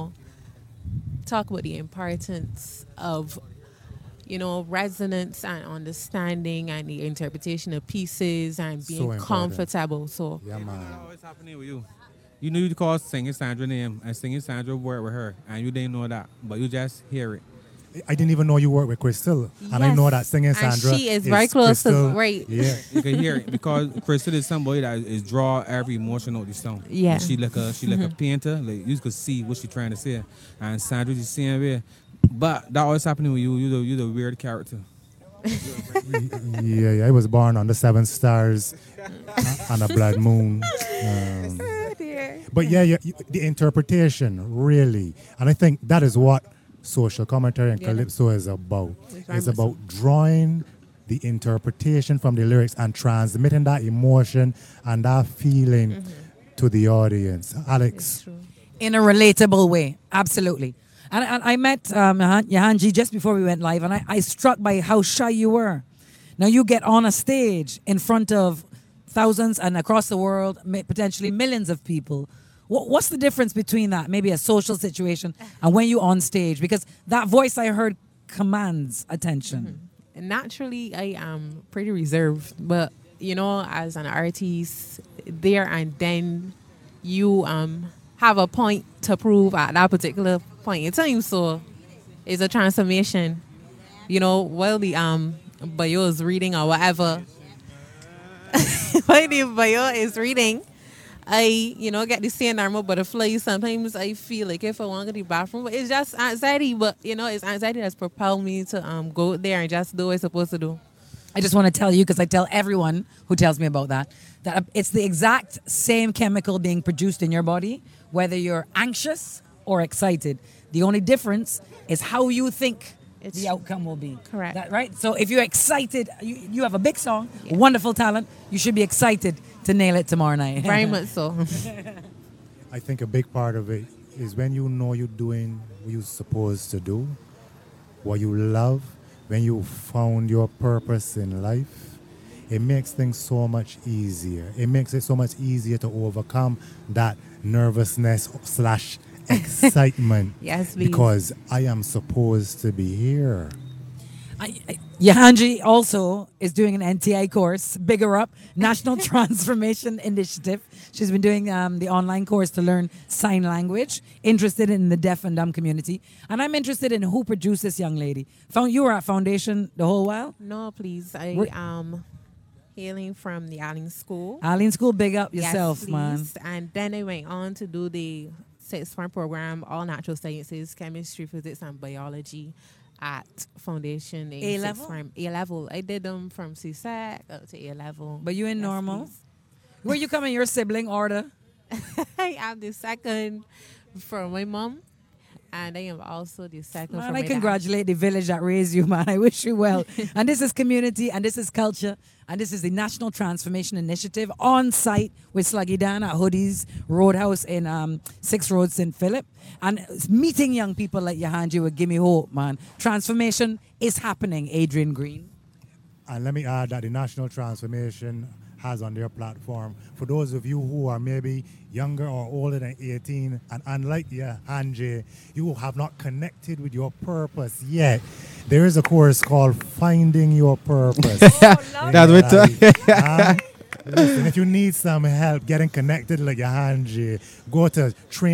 talk about the importance of, resonance and understanding and the interpretation of pieces and So being important. comfortable. So Yeah, man. What's happening with you? You knew you called Singing Sandra name and Singing Sandra worked with her and you didn't know that, but you just hear it. I didn't even know you worked with Crystal. And I know that Singing And Sandra she is very close to Crystal. right. Yeah. You can hear it because Crystal is somebody that is draw every emotion out of the song. Yeah. And she like a painter. Like you could see what she's trying to say. And Sandra just saying it. But that always happening with you. You're the weird character. Yeah, I was born on the 7 stars and a blood moon. But yeah, the interpretation, really. And I think that is what social commentary and Yeah. calypso is about. very It's much about drawing the interpretation from the lyrics and transmitting that emotion and that feeling to the audience. It's Alex, true. In a relatable way. Absolutely. And I met Yahanji just before we went live, and I struck by how shy you were. Now you get on a stage in front of thousands and across the world, potentially millions of people. What's the difference between that, maybe a social situation, and when you on stage? Because that voice I heard commands attention. And naturally, I am pretty reserved, but you know, as an artist, there and then you have a point to prove at that particular point in time. So it's a transformation. You know, while the bio is reading or whatever, while the bio is reading, I, get the same normal butterflies. Sometimes I feel like if I want to go to the bathroom, but it's just anxiety. But, it's anxiety that's propelled me to go out there and just do what I'm supposed to do. I just want to tell you, because I tell everyone who tells me about that it's the exact same chemical being produced in your body, whether you're anxious or excited. The only difference is how you think the outcome will be. Correct. Right? So if you're excited, you have a big song, wonderful talent, you should be excited to nail it tomorrow night. Very much so. I think a big part of it is when you know you're doing what you're supposed to do, what you love, when you found your purpose in life, it makes things so much easier. It makes it so much easier to overcome that nervousness / excitement. Yes, please. Because I am supposed to be here. Yahanji also is doing an NTI course, Bigger Up, National Transformation Initiative. She's been doing the online course to learn sign language, interested in the deaf and dumb community. And I'm interested in who produced this young lady. You were at Foundation the whole while? No, please. I am hailing from the Allen School. Allen School, big up Yes, yourself, man. please. And then I went on to do the six-form program, all natural sciences, chemistry, physics, and biology at Foundation. in A-level? sixth form. A-level. I did them from CSAC up to A-level. But you in Yes, normal? please. Where you come in your sibling order? I am the second from my mom. And I am also the second Man, from I my congratulate the village that raised you, man. I wish you well. And this is community, and this is culture, and this is the National Transformation Initiative on site with Sluggy Dan at Hoodies Roadhouse in 6 Road, St. Philip. And meeting young people like Yahanji will give me hope, man. Transformation is happening, Adrian Green. And let me add that the National Transformation has on their platform, for those of you who are maybe younger or older than 18, and unlike Yahanji, you have not connected with your purpose yet, there is a course called Finding Your Purpose. That's what. Listen, if you need some help getting connected like Yahanji, go to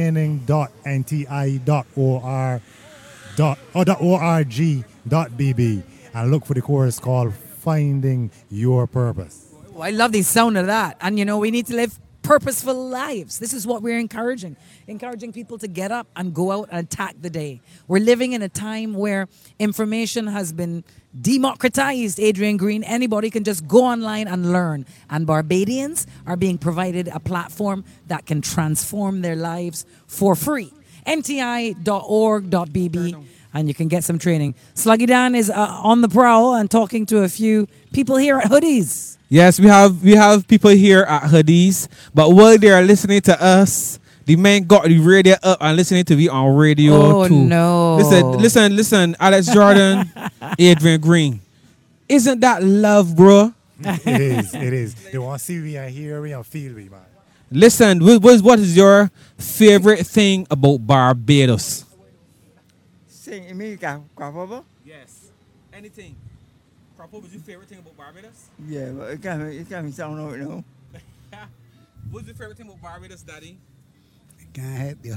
training.nti.org.bb and look for the course called Finding Your Purpose. Oh, I love the sound of that. And, we need to live purposeful lives. This is what we're encouraging people to get up and go out and attack the day. We're living in a time where information has been democratized, Adrian Green. Anybody can just go online and learn. And Barbadians are being provided a platform that can transform their lives for free. nti.org.bb. And you can get some training. Sluggy Dan is on the prowl and talking to a few people here at Hoodies. Yes, we have people here at Hoodies, but while they are listening to us, the man got the radio up and listening to me on radio too. Oh no! Listen, Alex Jordan, Adrian Green, isn't that love, bro? It is. They want to see me and hear me and feel me, man. Listen, what is your favorite thing about Barbados? Sing me, Quapobo? Yes, anything. What was your favorite thing about Barbados? Yeah, but it can't sound out, What's your favorite thing about Barbados, Daddy? Can't help you.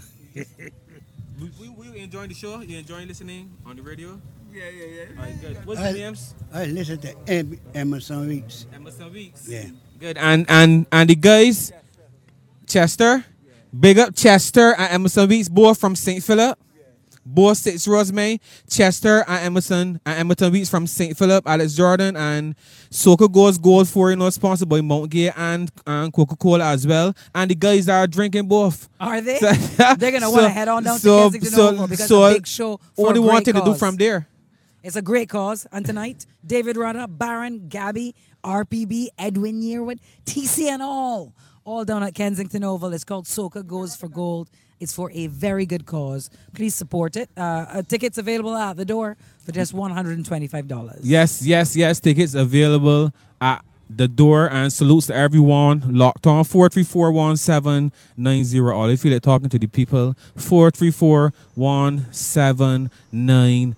We enjoying the show? You enjoying listening on the radio? Yeah. All right, good. What's your names? I listen to Emerson Weeks. Emerson Weeks. Yeah. Good. And the guys, Chester, big up Chester and Emerson Weeks, both from St. Philip. Both Six Rosemary, Chester, and Emerson. And Emerton Weeks from St. Philip, Alex Jordan, and Soca Goes Gold for, sponsored by Mount Gay and Coca-Cola as well. And the guys are drinking both. Are they? They're going to want to head on down to Kensington Oval because it's a big show for what a they great wanted to do cause. from there. It's a great cause. And tonight, David Rudder, Baron, Gabby, RPB, Edwin Yearwood, TC and all down at Kensington Oval. It's called Soca Goes for Gold. It's for a very good cause. Please support it. Tickets available at the door for just $125. Yes. Tickets available at the door, and salutes to everyone locked on 434-1790. All if you feel like talking to the people, 434-1790.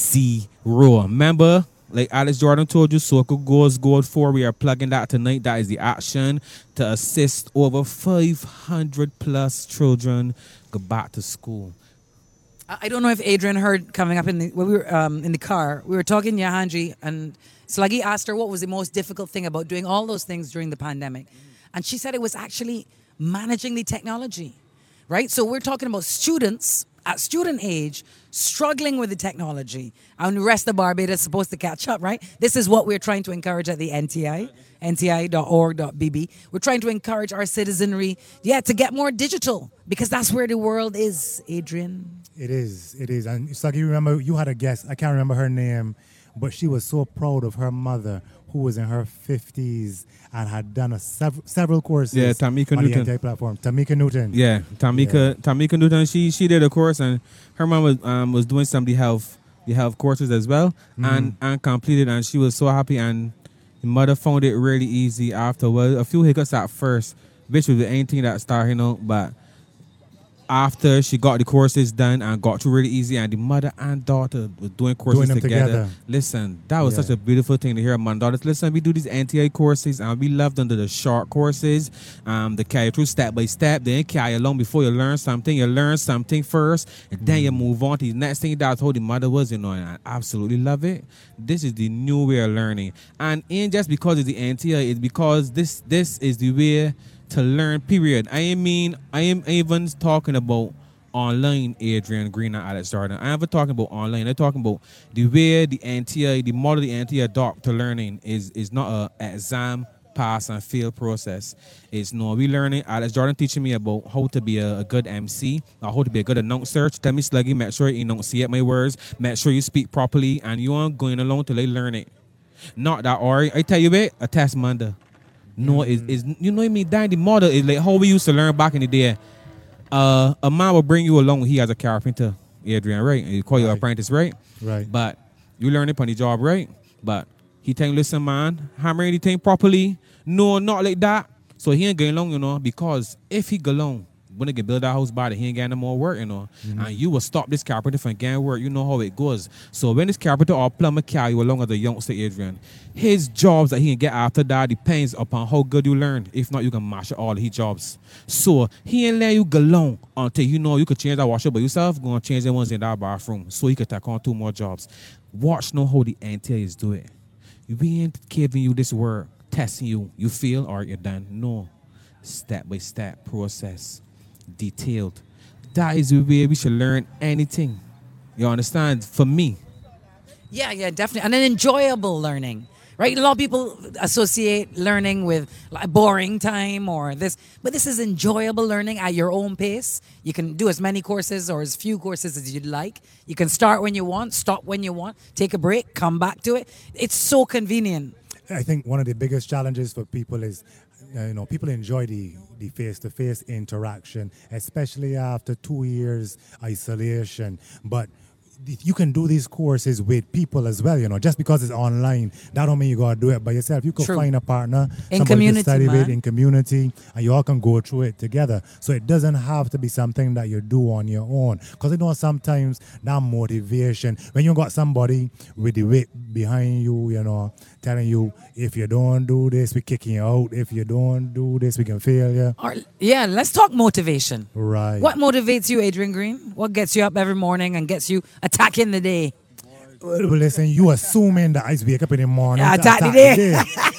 Remember, like Alex Jordan told you, Soca Goes Gold 4. We are plugging that tonight. That is the action to assist over 500 plus children go back to school. I don't know if Adrian heard coming up when we were in the car. We were talking to Yahanji, and Sluggy asked her what was the most difficult thing about doing all those things during the pandemic. And she said it was actually managing the technology, right? So we're talking about students at student age struggling with the technology, and the rest of Barbados is supposed to catch up, right? This is what we're trying to encourage at the NTI, nti.org.bb. We're trying to encourage our citizenry, to get more digital, because that's where the world is, Adrian. It is. And Sluggy, remember, you had a guest, I can't remember her name, but she was so proud of her mother, who was in her 50s and had done several courses Tamika on Newton. the NTI platform. Tamika Newton. Yeah, Tamika Newton. She did a course, and her mom was doing some of the health courses as well, and completed, and she was so happy. And the mother found it really easy afterwards. A few hiccups at first, which was the only thing that started, but after she got the courses done and got through really easy, and the mother and daughter were doing courses together. Listen, that was such a beautiful thing to hear. My daughters, listen, we do these NTA courses, and we love them to the short courses, the carry through step by step. Then carry along before you learn something. You learn something first, and then you move on to the next thing. That's how the mother was, and I absolutely love it. This is the new way of learning, and ain't just because it's the NTA, it's because this is the way to learn, period. I am even talking about online, Adrian Green and Alex Jordan. I am even talking about online. I'm talking about the way the NTA, the model the NTA adopt to learning is not a exam, pass and fail process. It's no, we learning. Alex Jordan teaching me about how to be a good MC, or how to be a good announcer. Tell me, Sluggy, make sure you enunciate my words, make sure you speak properly, and you aren't going along till they learn it. Not that, or I tell you what, a test Monday. No, is you know what I mean? That the model is like how we used to learn back in the day. A man will bring you along when he has a carpenter, Adrian, right? And you call you apprentice, right? Right. But you learn it on the job, right? But he tell you, listen, man, hammer anything properly. No, not like that. So he ain't going along, because if he go along, when they can build that house by, he ain't getting no more work, and you will stop this carpenter from getting work. You know how it goes. So when this carpenter or plumber carry you along as a youngster, Adrian, his jobs that he can get after that depends upon how good you learn. If not, you can master all his jobs. So he ain't let you go along until you could change that washer by yourself, go and change the ones in that bathroom, so he could take on 2 more jobs. Watch know how the NTAs do it. We ain't giving you this work, testing you. You feel or you're done. No. Step by step process. Detailed. That is the way we should learn anything. You understand? For me. Yeah, definitely. And an enjoyable learning, right? A lot of people associate learning with like boring time or this, but this is enjoyable learning at your own pace. You can do as many courses or as few courses as you'd like. You can start when you want, stop when you want, take a break, come back to it. It's so convenient. I think one of the biggest challenges for people is, people enjoy the face-to-face interaction, especially after 2 years isolation. But you can do these courses with people as well, just because it's online, that don't mean you gotta do it by yourself. You can find a partner, in somebody community, to study man. with in community, and you all can go through it together. So it doesn't have to be something that you do on your own, because sometimes that motivation, when you got somebody with the weight behind you, telling you, if you don't do this, we're kicking you out. If you don't do this, we can fail you. Let's talk motivation. Right. What motivates you, Adrian Green? What gets you up every morning and gets you attacking the day? Well, listen, you assuming that I wake up in the morning. Yeah, attack the day.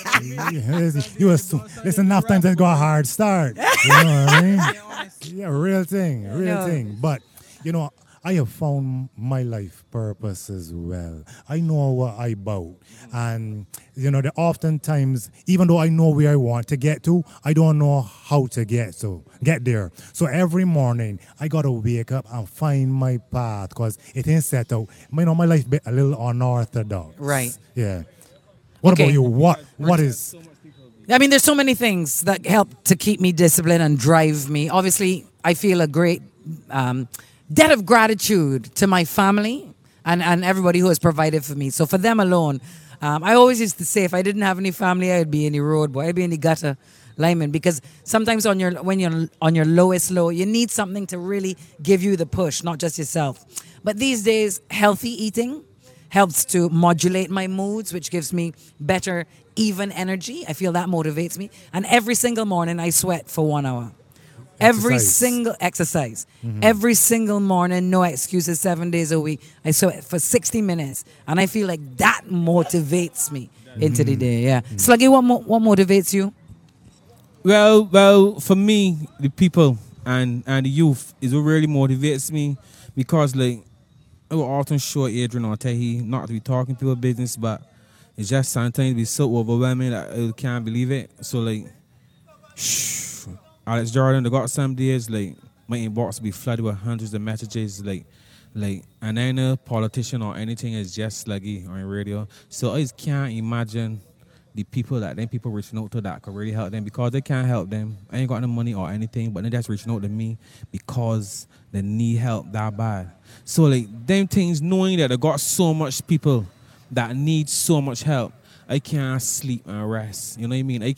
You assume. Listen, enough times I got a hard start. You know what I mean? Yeah, real thing. But, I have found my life purpose as well. I know what I about. And, there oftentimes, even though I know where I want to get to, I don't know how to get there. So every morning, I got to wake up and find my path because it ain't set out. My life be a little unorthodox. Right. Yeah. What Okay. about you? What is... I mean, there's so many things that help to keep me disciplined and drive me. Obviously, I feel a great debt of gratitude to my family and everybody who has provided for me. So for them alone, I always used to say if I didn't have any family, I'd be in the road boy. I'd be in the gutter lineman, because sometimes when you're on your lowest low, you need something to really give you the push, not just yourself. But these days, healthy eating helps to modulate my moods, which gives me better, even energy. I feel that motivates me. And every single morning, I sweat for 1 hour. Every single exercise. Every single morning, no excuses, 7 days a week. I sweat for 60 minutes. And I feel like that motivates me into the day. Yeah. Sluggy, what motivates you? Well, for me, the people and the youth is what really motivates me, because like I will often show Adrian or Tehi not to be talking people business, but it's just sometimes be so overwhelming that I can't believe it. So like, Alex Jordan, they got some days like my inbox will be flooded with hundreds of messages, like, and I know politician or anything is just sluggy on radio. So I just can't imagine the people that them people reaching out to that could really help them, because they can't help them. I ain't got no money or anything, but they just reaching out to me because they need help that bad. So like them things, knowing that I got so much people that need so much help, I can't sleep and rest. You know what I mean? I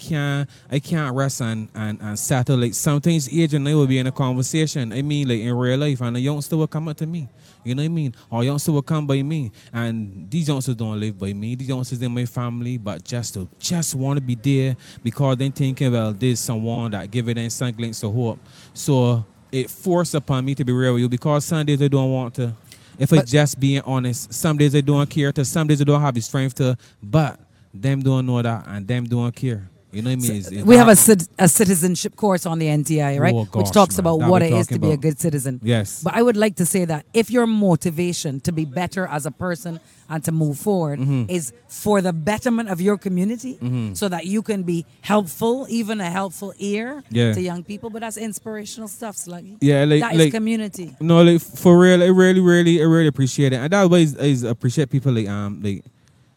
can't rest and settle. Like sometimes Adrian and I will be in a conversation. I mean, like in real life, and a youngster will come up to me. You know what I mean? Or a youngster will come by me. And these youngsters don't live by me. These youngsters in my family, but just want to be there because they thinking, well, there's someone that give it some glimpse of hope. So it forced upon me to be real with you, because some days I don't want to. If I just being honest, some days I don't care to, some days I don't have the strength to, but them don't know that and them don't care. You know what I mean? We have a citizenship course on the NTI, right? Oh, gosh, which talks about that what we're it is to talking be a about. good citizen. Yes. But I would like to say that if your motivation to be better as a person and to move forward is for the betterment of your community, so that you can be helpful, even a helpful ear to young people, but that's inspirational stuff, Sluggy. Yeah, that is community. No, like for real, I really appreciate it, and that way I appreciate people like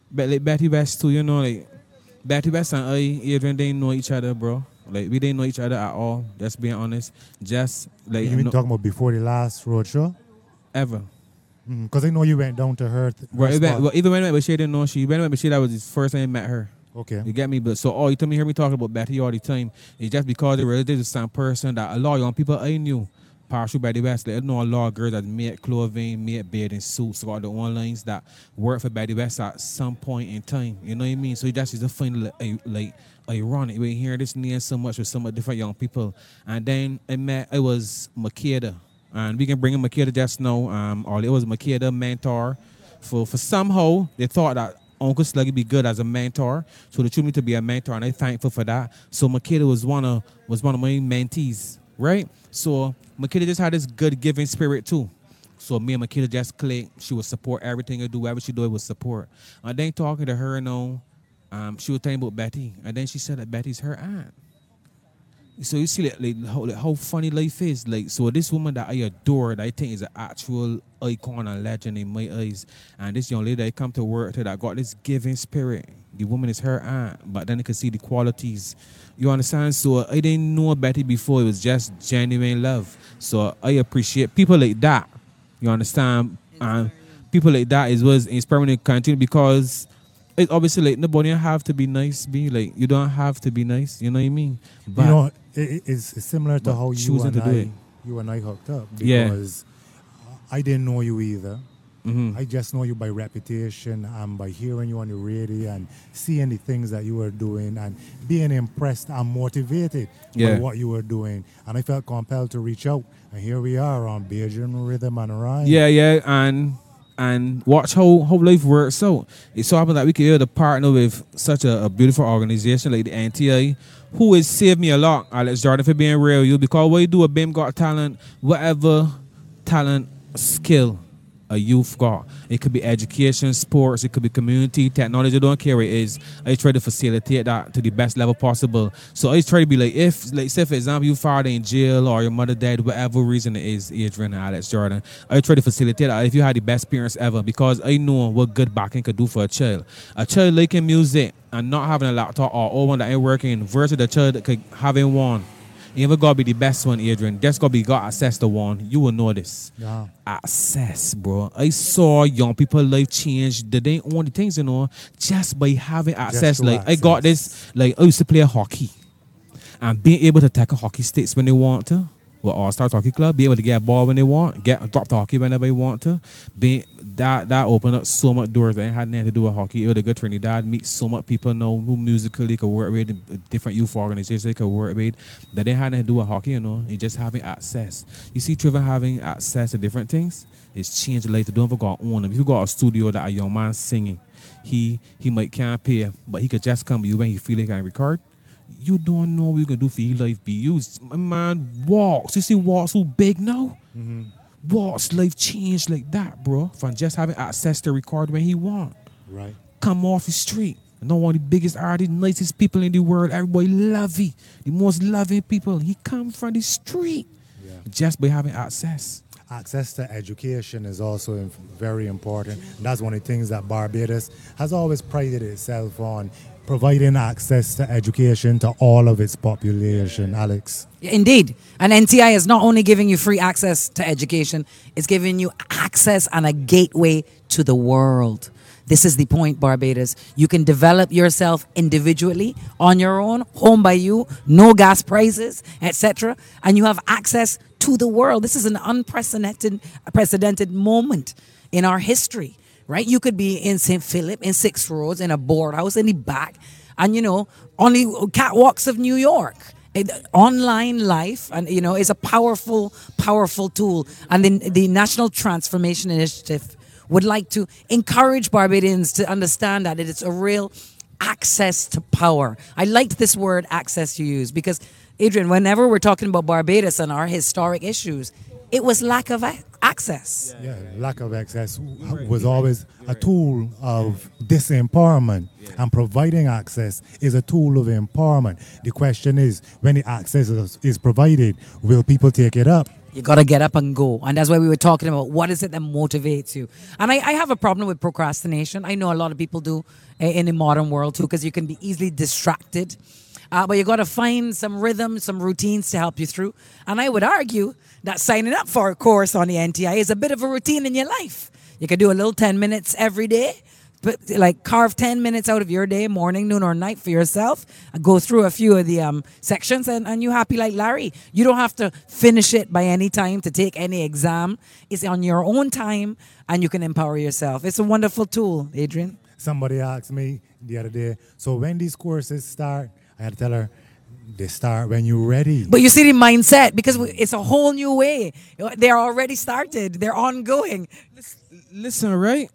Betty Best too. You know, like Betty Best and I, Adrian, they know each other, bro. Like we didn't know each other at all. Just being honest, just like You been talking about before the last road show? ever. Because I know you went down to her. Well, even when I went with she, didn't know she. When I went with she, that was the first time I met her. Okay. You get me? But so, you told me, hear me talking about Betty all the time. It's just because they were the same person that a lot of young people I knew partial Betty West. Like, I know a lot of girls that made clothing, made bathing suits, got the lines that work for Betty West at some point in time. You know what I mean? So that's just a funny, like ironic. We hear this name so much with so much different young people. And then I was Makeda. And we can bring in Makeda just now. Or it was Makeda mentor. For somehow, they thought that Uncle Sluggy be good as a mentor. So they chose me to be a mentor, and I'm thankful for that. So Makeda was one of my mentees, right? So Makeda just had this good giving spirit too. So me and Makeda just clicked. She would support everything I do. Whatever she do, it would support. And then talking to her, she was telling about Betty. And then she said that Betty's her aunt. So you see how funny life is. Like, so this woman that I adore, that I think is an actual icon and legend in my eyes. And this young lady that I come to work to that got this giving spirit. The woman is her aunt, but then I can see the qualities. You understand? So I didn't know Betty before. It was just genuine love. So I appreciate people like that. You understand? People like that was inspiring to continue, because it's obviously like nobody have to be nice. You don't have to be nice. You know what I mean? But it's similar to how you and I hooked up, because I didn't know you either. I just know you by reputation and by hearing you on the radio and seeing the things that you were doing and being impressed and motivated by what you were doing. And I felt compelled to reach out. And here we are on Bajan Rhythm and Rhyme. Yeah, and watch how life works out. It so happens that we could be able to partner with such a beautiful organization like the NTI, who has saved me a lot, Alex Jordan, for being real with you, because what you do with BIM Got Talent, whatever talent skill a youth got. It could be education, sports, it could be community, technology, I don't care what it is. I try to facilitate that to the best level possible. So I try to be like, if, like, say for example, your father in jail or your mother died, whatever reason it is, Adrian and Alex Jordan, I try to facilitate that if you had the best parents ever, because I know what good backing could do for a child. A child liking music and not having a laptop or one that ain't working versus the child that could having one. You ever gotta be the best one, Adrian. That's gotta be got access to one. You will know this. Yeah. Access, bro. I saw young people life change. They didn't own the things, just by having access. through Like access. I got this. Like I used to play hockey, and being able to tackle hockey sticks when they want to. With All Stars Hockey Club, be able to get a ball when they want, drop the hockey whenever they want to. That opened up so much doors that ain't had nothing to do with hockey. It was a good Trinidad, meet so much people know who musically could work with, different youth organizations they could work with, that they had nothing to do with hockey, and just having access. You see, Trevor having access to different things, it's changed life. Don't ever go on them. If you got a studio that a young man singing, he might can't pay, but he could just come to you when he feel he can record. You don't know what you can do for your life be used. My man, Walks. You see Walks who big now? Mm-hmm. Walks life changed like that, bro. From just having access to record when he want. Right. Come off the street. And one of the biggest artists, nicest people in the world. Everybody love he. The most loving people. He come from the street. Yeah. Just by having access. Access to education is also very important. That's one of the things that Barbados has always prided itself on, providing access to education to all of its population. Alex? Indeed. And NTI is not only giving you free access to education, it's giving you access and a gateway to the world. This is the point, Barbados. You can develop yourself individually, on your own, home by you, no gas prices, etc. And you have access to the world. This is an unprecedented moment in our history, right? You could be in St. Philip, in Six Roads, in a board house in the back, and, only catwalks of New York. Online life, and is a powerful tool. And the National Transformation Initiative would like to encourage Barbadians to understand that it's a real access to power. I liked this word access you use because, Adrian, whenever we're talking about Barbados and our historic issues, it was lack of access. Yeah, lack of access was always a tool of disempowerment, and providing access is a tool of empowerment. The question is, when the access is provided, will people take it up? You got to get up and go. And that's why we were talking about what is it that motivates you. And I have a problem with procrastination. I know a lot of people do in the modern world too, because you can be easily distracted. But you got to find some rhythm, some routines to help you through. And I would argue that signing up for a course on the NTI is a bit of a routine in your life. You could do a little 10 minutes every day. But carve 10 minutes out of your day, morning, noon, or night for yourself. Go through a few of the sections and you're happy like Larry. You don't have to finish it by any time to take any exam. It's on your own time and you can empower yourself. It's a wonderful tool, Adrian. Somebody asked me the other day, so when these courses start, I had to tell her, they start when you're ready. But you see the mindset, because it's a whole new way. They're already started. They're ongoing. Listen, right?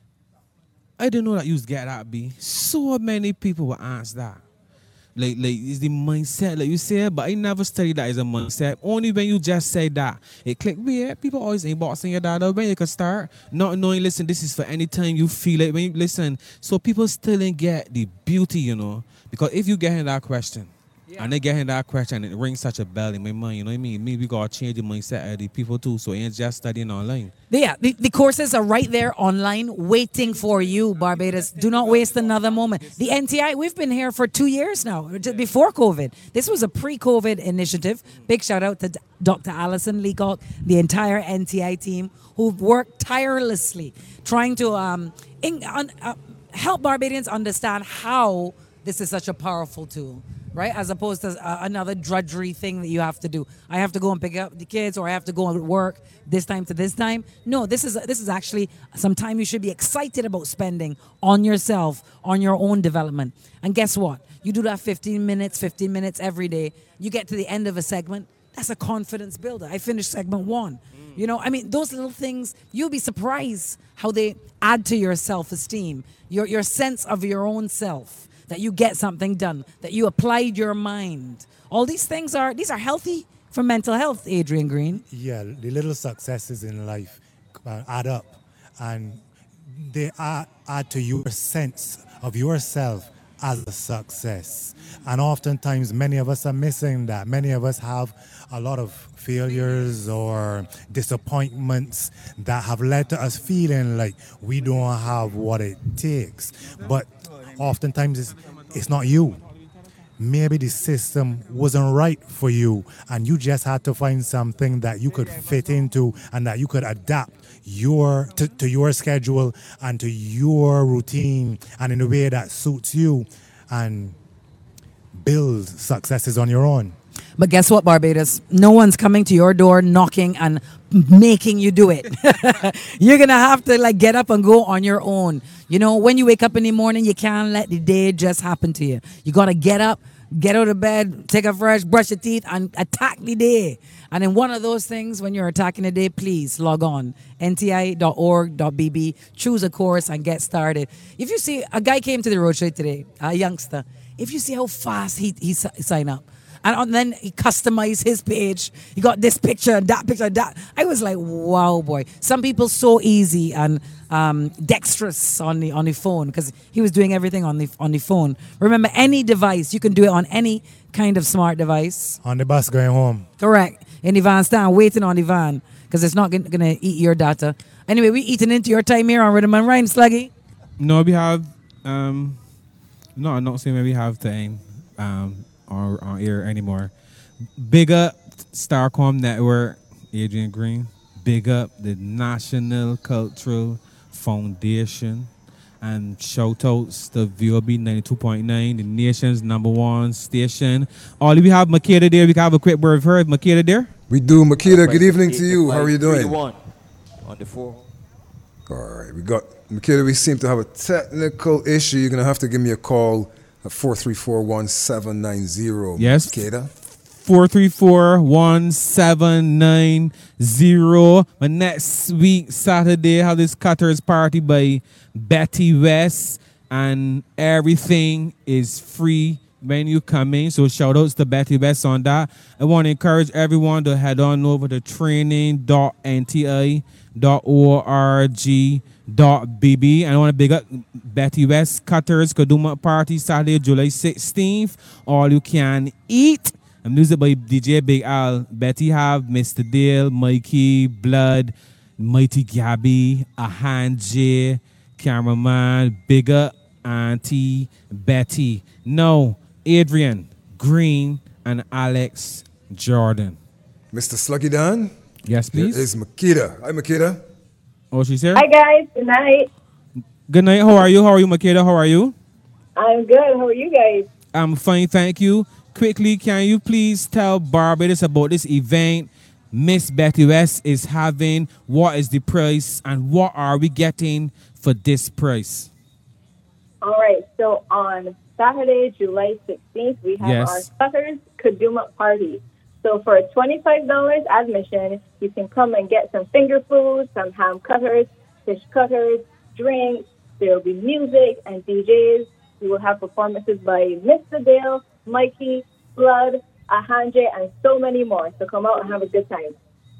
I didn't know that you get that, B. So many people will ask that. Like it's the mindset, like you said, but I never studied that as a mindset. Only when you just say that, it clicked me. Yeah, people always inboxing your data when you can start not knowing, listen, this is for any time you feel it. When you listen, so people still didn't get the beauty, because if you get in that question, and they get in that question, and it rings such a bell in my mind, you know what I mean? Maybe we got to change the mindset of the people too, so it ain't just studying online. Yeah, the courses are right there online waiting for you, Barbados. Do not waste another moment. The NTI, we've been here for 2 years now, before COVID. This was a pre-COVID initiative. Big shout out to Dr. Alison Leacock, the entire NTI team, who've worked tirelessly trying to help Barbadians understand how this is such a powerful tool. Right? As opposed to another drudgery thing that you have to do. I have to go and pick up the kids, or I have to go and work this time to this time. No, this is actually some time you should be excited about spending on yourself, on your own development. And guess what? You do that 15 minutes every day. You get to the end of a segment. That's a confidence builder. I finished segment 1. Those little things, you'll be surprised how they add to your self-esteem, your sense of your own self. That you get something done, that you applied your mind. All these things are healthy for mental health, Adrian Green. Yeah, the little successes in life add up, and they add to your sense of yourself as a success. And oftentimes, many of us are missing that. Many of us have a lot of failures or disappointments that have led to us feeling like we don't have what it takes. But oftentimes, it's not you. Maybe the system wasn't right for you, and you just had to find something that you could fit into and that you could adapt to your schedule and to your routine and in a way that suits you, and build successes on your own. But guess what, Barbados? No one's coming to your door knocking and making you do it. You're going to have to get up and go on your own. You know, when you wake up in the morning, you can't let the day just happen to you. You got to get up, get out of bed, take a fresh, brush your teeth, and attack the day. And in one of those things, when you're attacking the day, please log on, nti.org.bb, choose a course and get started. If you see, a guy came to the roadshow today, a youngster. If you see how fast he signed up, and then he customized his page. He got this picture and that picture and that. I was like, wow, boy. Some people so easy and dexterous on the phone because he was doing everything on the phone. Remember, any device, you can do it on any kind of smart device. On the bus going home. Correct. In the van stand, waiting on the van because it's not going to eat your data. Anyway, we eating into your time here on Rhythm and Rhyme, Sluggy. No, we have, I'm not saying we have time. On air anymore. Big up Starcom Network, Adrian Green. Big up the National Cultural Foundation. And shout outs to VOB 92.9, the nation's #1 station. All we have Makeda there. We can have a quick word with her. Makeda there? We do. Makeda, good evening to you. How are you doing? 3-1 on the 4. All right, we got Makeda. We seem to have a technical issue. You're gonna have to give me a call at 434-1790. Yes. Makeda. 434-1790. But next week, Saturday, have this Cutters party by Betty West, and everything is free when you come in. So shout outs to Betty West on that. I want to encourage everyone to head on over to training.nti.org.bb. And I want to big up Betty West Cutters Kaduma Party Saturday, July 16th. All you can eat. And music by DJ Big Al. Betty have Mr. Dale, Mikey, Blood, Mighty Gabby, Ahan J, cameraman, big up Auntie Betty. No, Adrian Green and Alex Jordan. Mr. Sluggy Dan? Yes, please. Here is Makeda. Hi, Makeda. Oh, she's here? Hi, guys. Good night. Good night. How are you? How are you, Makeda? How are you? I'm good. How are you guys? I'm fine, thank you. Quickly, can you please tell Barbados about this event Miss Betty West is having? What is the price and what are we getting for this price? All right. So on Saturday, July 16th, we have our Cutters Kaduma party. So for $25 admission, you can come and get some finger food, some ham cutters, fish cutters, drinks. There will be music and DJs. We will have performances by Mr. Dale, Mikey, Blood, Ahanje, and so many more. So come out and have a good time.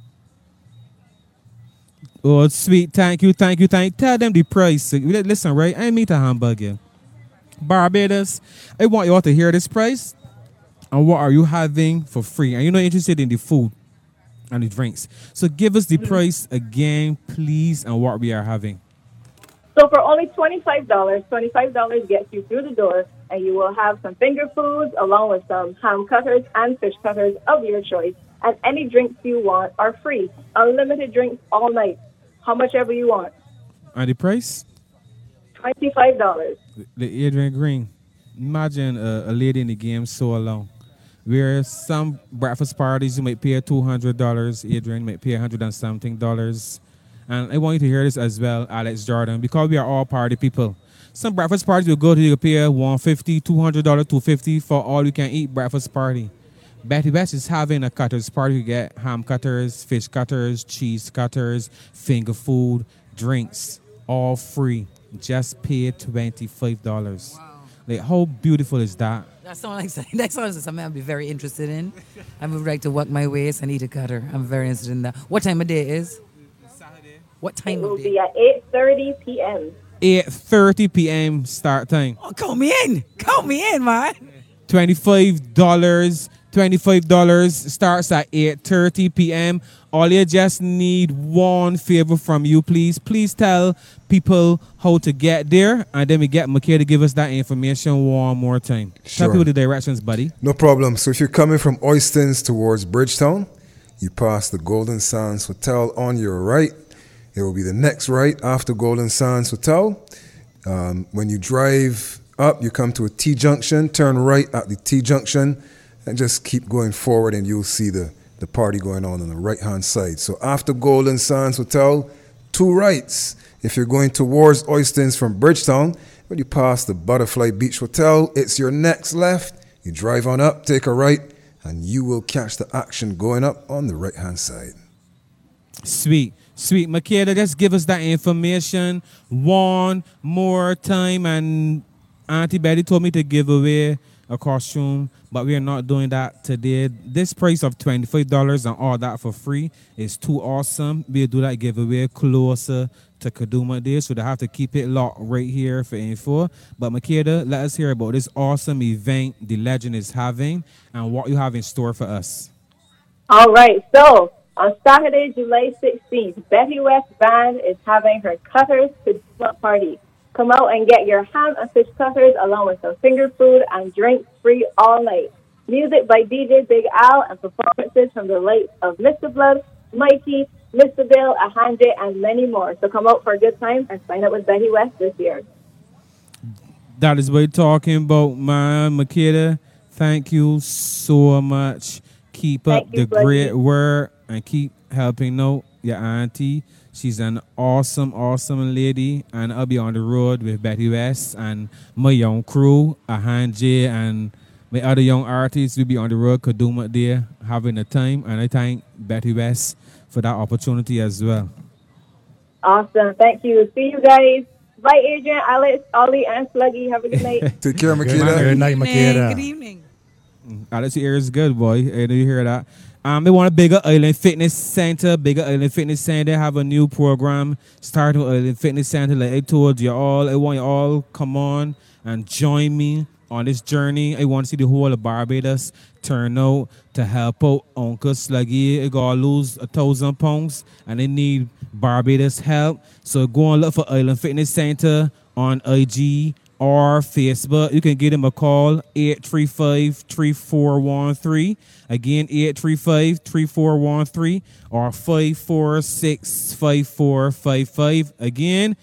Oh, sweet. Thank you. Tell them the price. Listen, right? I meet a hamburger. Barbados, I want you all to hear this price. And what are you having for free? And you're not interested in the food and the drinks. So give us the price again, please, and what we are having. So for only $25 gets you through the door, and you will have some finger foods along with some ham cutters and fish cutters of your choice. And any drinks you want are free. Unlimited drinks all night. How much ever you want. And the price? $25. The Adrian Green. Imagine a lady in the game so alone. Where some breakfast parties you might pay $200, Adrian might pay $100 and something. And I want you to hear this as well, Alex Jordan, because we are all party people. Some breakfast parties will go to you pay $150, $200, $250 for all you can eat breakfast party. Betty West is having a cutters party. You get ham cutters, fish cutters, cheese cutters, finger food, drinks, all free. Just pay $25. Wow. Like, how beautiful is that? That sounds like something I'd be very interested in. I would like to work my waist and eat a cutter. I'm very interested in that. What time of day is? What time It will of day? be at 8:30 p.m. 8:30 p.m. start time. Oh, count me in, man. $25 starts at 8:30 p.m. All you just need one favor from you, please. Please tell people how to get there, and then we get Makeda to give us that information one more time. Sure. Tell people the directions, buddy. No problem. So if you're coming from Oystons towards Bridgetown, you pass the Golden Sands Hotel on your right. It will be the next right after Golden Sands Hotel. When you drive up, you come to a T-junction, turn right at the T-junction, and just keep going forward, and you'll see the party going on the right-hand side. So after Golden Sands Hotel, 2 rights. If you're going towards Oystons from Bridgetown, when you pass the Butterfly Beach Hotel, it's your next left. You drive on up, take a right, and you will catch the action going up on the right-hand side. Sweet. Makeda, just give us that information one more time. And Auntie Betty told me to give away a costume, but we are not doing that today. This price of $25 and all that for free is too awesome. We'll do that giveaway closer to Kaduma Day, so they have to keep it locked right here for info. But Makeda, let us hear about this awesome event the Legend is having and what you have in store for us. All right, so on Saturday, July 16th, Betty West Band is having her Cutters Kaduma party. Come out and get your ham and fish cutters along with some finger food and drinks free all night. Music by DJ Big Al and performances from the likes of Mr. Blood, Mikey, Mr. Bill, Ahanje, and many more. So come out for a good time and sign up with Betty West this year. That is what we're talking about, man. Makeda, thank you so much. Keep up the great work and keep helping out your auntie. She's an awesome lady, and I'll be on the road with Betty West and my young crew, Ahanje, and my other young artists will be on the road Kaduma Day having a time, and I thank Betty West for that opportunity as well. Awesome. Thank you. See you guys. Bye, Adrian, Alex, Ollie, and Sluggy. Have a good night. Take care, Makeda. Good night, Makeda. Good evening. Alex, your ear is good, boy. I know you hear that. They want a Bigger Island Fitness Center. Bigger Island Fitness Center have a new program starting with Island Fitness Center. Like I told you all, I want you all come on and join me on this journey. I want to see the whole of Barbados turn out to help out Uncle Sluggy. They got to lose 1,000 pounds and they need Barbados help. So go and look for Island Fitness Center on IG or Facebook. You can give them a call, 835-3413. Again, 835-3413 or 546-5455. Again,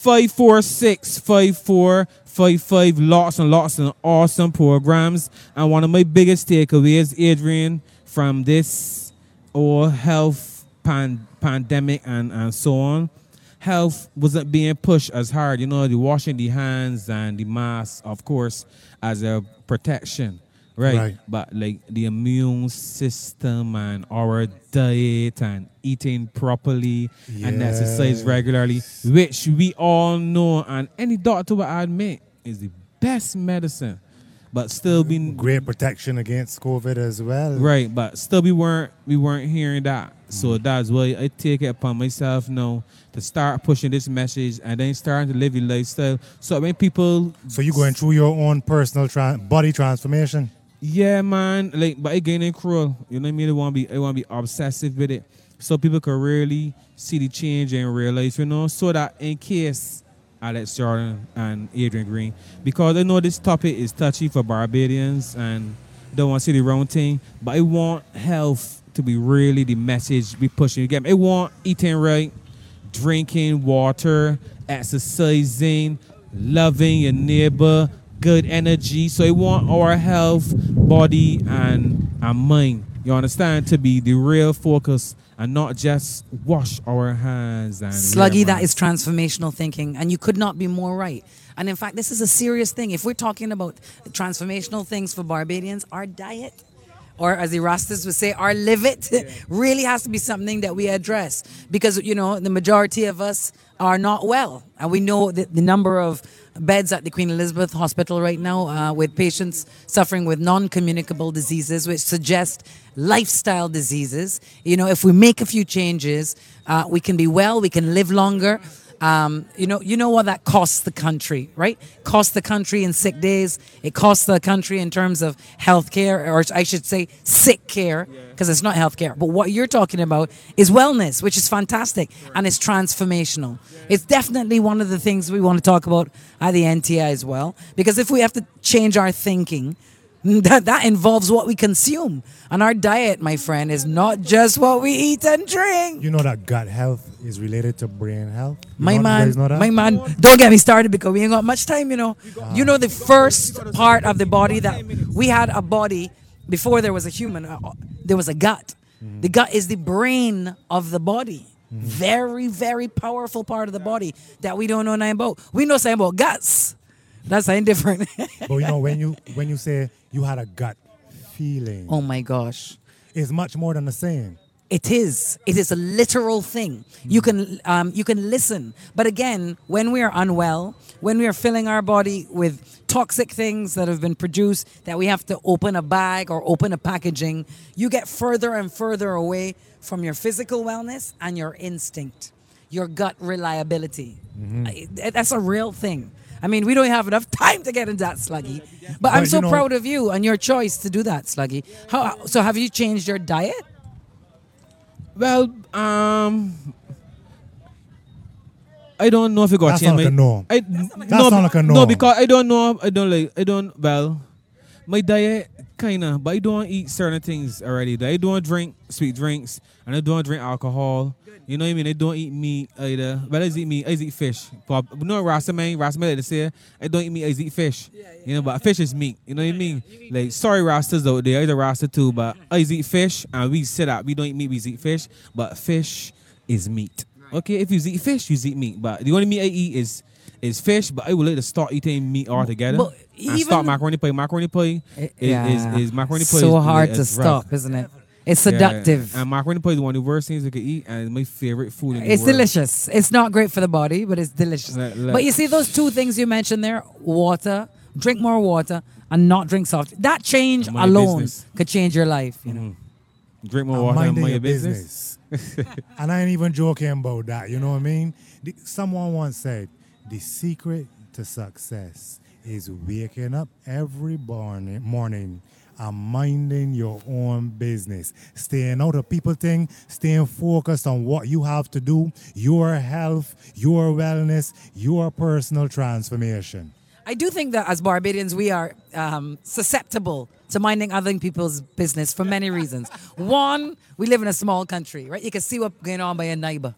546-5455. Lots and lots of awesome programs. And one of my biggest takeaways, Adrian, from this health pandemic and so on, health wasn't being pushed as hard. You know, the washing the hands and the mask, of course, as a protection. Right. But like the immune system and our diet and eating properly and exercise regularly, which we all know and any doctor will admit is the best medicine. But still being great protection against COVID as well. Right, but still we weren't hearing that. So that's why I take it upon myself now to start pushing this message and then starting to live your lifestyle. So when people So you going through your own personal body transformation? Yeah, man. Like, but again, ain't cruel. You know what I mean? I want to be obsessive with it, so people can really see the change in real life. You know, so that in case Alex Jordan and Adrian Green, because I know this topic is touchy for Barbadians and don't want to see the wrong thing, but I want health to be really the message we pushing. Again, I want eating right, drinking water, exercising, loving your neighbor, good energy. So I want our health, body, and mind, you understand, to be the real focus and not just wash our hands. And Sluggy, that is transformational thinking, and you could not be more right. And in fact, this is a serious thing. If we're talking about transformational things for Barbadians, our diet, or as the Rastas would say, our live it, really has to be something that we address. Because, you know, the majority of us are not well. And we know that the number of beds at the Queen Elizabeth Hospital right now with patients suffering with non-communicable diseases, which suggest lifestyle diseases. You know, if we make a few changes, we can be well, we can live longer. You know what that costs the country, right? Costs the country in sick days. It costs the country in terms of health care, or I should say sick care, because it's not health care. But what you're talking about is wellness, which is fantastic, and it's transformational. It's definitely one of the things we want to talk about at the NTI as well, because if we have to change our thinking, that involves what we consume. And our diet, my friend, is not just what we eat and drink. You know that gut health is related to brain health? My man, don't get me started because we ain't got much time, you know. You know the first part of the body that we had a body before there was a human, there was a gut. The gut is the brain of the body. Very, very powerful part of the body that we don't know nothing about. We know something about guts. That's something different. But you know, when you say you had a gut feeling. Oh my gosh. It's much more than a saying. It is. It is a literal thing. You can listen. But again, when we are unwell, when we are filling our body with toxic things that have been produced, that we have to open a bag or open a packaging, you get further and further away from your physical wellness and your instinct, your gut reliability. That's a real thing. I mean, we don't have enough time to get into that, Sluggy. But I'm so proud of you and your choice to do that, Sluggy. So have you changed your diet? Well, I don't know if it got changed. That's not like a no. No, because I don't know. Well, my diet kind of, but I don't eat certain things already. I don't drink sweet drinks and I don't drink alcohol. You know what I mean? I don't eat meat either. But I eat meat. I eat fish. But no, Rasta man like to say, I don't eat meat, I eat fish. You know, but fish is meat. You know what I mean? Like, sorry Rastas out there, I'm a Rasta too, but I eat fish and we say that we don't eat meat, we eat fish. But fish is meat. Okay, if you eat fish, you eat meat. But the only meat I eat is fish, but I would like to start eating meat altogether. And start macaroni pie. Macaroni pie is macaroni pie. So hard to stop, isn't it? It's seductive. And macaroni pie is one of the worst things you can eat, and it's my favorite food in the world. It's delicious. It's not great for the body, but it's delicious. But you see those two things you mentioned there, water, drink more water, and not drink soft. That change alone could change your life. You know, drink more water and mind your business. And I ain't even joking about that. You know what I mean? Someone once said, the secret to success is waking up every morning and minding your own business. Staying out of people thing, staying focused on what you have to do, your health, your wellness, your personal transformation. I do think that as Barbadians, we are susceptible to minding other people's business for many reasons. One, we live in a small country, right? You can see what's going on by your neighbor.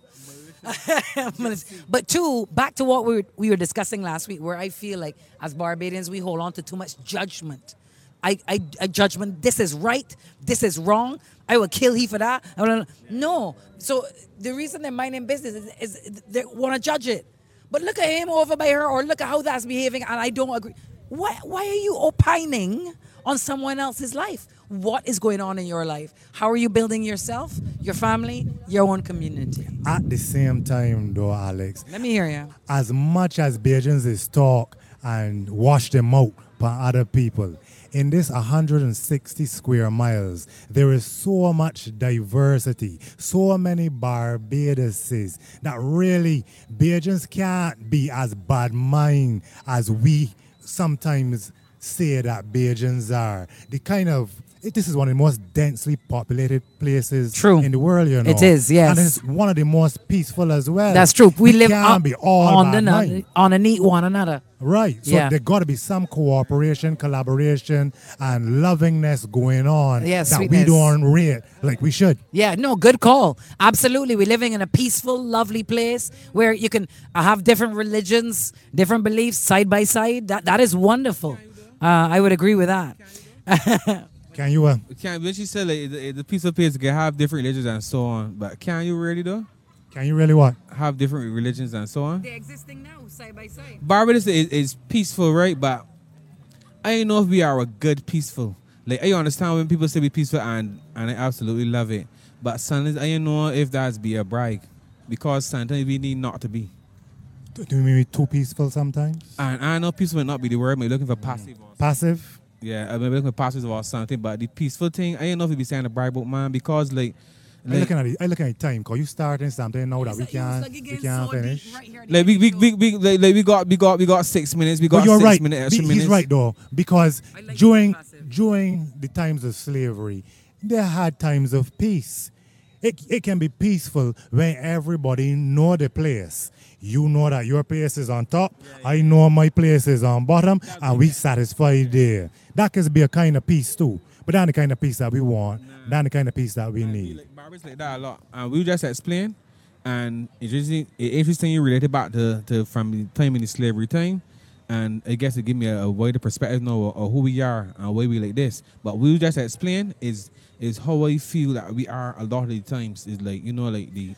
But two, back to what we were discussing last week, where I feel like as Barbadians, we hold on to too much judgment. I judgment, this is right, this is wrong, I will kill he for that. No. So the reason they're minding business is they want to judge it. But look at him over by her, or look at how that's behaving, and I don't agree. Why are you opining on someone else's life? What is going on in your life? How are you building yourself, your family, your own community? At the same time, though, Alex. Let me hear you. As much as Bajans is talk and wash them out by other people, in this 160 square miles, there is so much diversity, so many Barbadoses that really Bajans can't be as bad mind as we sometimes say that Bajans are. This is one of the most densely populated places in the world, you know. It is, yes. And it's one of the most peaceful as well. That's true. We live underneath one another. Right. So there got to be some cooperation, collaboration, and lovingness going on that we don't rate like we should. Yeah, no, good call. Absolutely. We're living in a peaceful, lovely place where you can have different religions, different beliefs side by side. That is wonderful. I would agree with that. Can you? When she said like, the peaceful place can have different religions and so on, but can you really though? Can you really what? Have different religions and so on? They're existing now, side by side. Barbados is peaceful, right? But I don't know if we are a good peaceful. Like, I understand when people say we peaceful and I absolutely love it. But sometimes I don't know if that's be a brag. Because sometimes we need not to be. Do you mean too peaceful sometimes? And I know peaceful might not be the word. Maybe looking for passive. Passive? Yeah, maybe looking for passive or something. But the peaceful thing, I don't know if you be saying the Bible, man, because like. I looking at the time because you starting something now that we can't finish. Like we got 6 minutes. We got you're 6 right. minutes. Extra He's minutes. right though, because during the times of slavery, there had times of peace. It can be peaceful when everybody know the place. You know that your place is on top. I know my place is on bottom, and we satisfied there. That can be a kind of peace too. But that's the kind of peace that we want. That's the kind of peace that we need. Barbara's like that a lot. And we just explain, and it's interesting you related back to from the time in the slavery time, and I guess it give me a wider perspective now of who we are and why we like this. But we just explain is how I feel that we are a lot of the times is like, you know, like the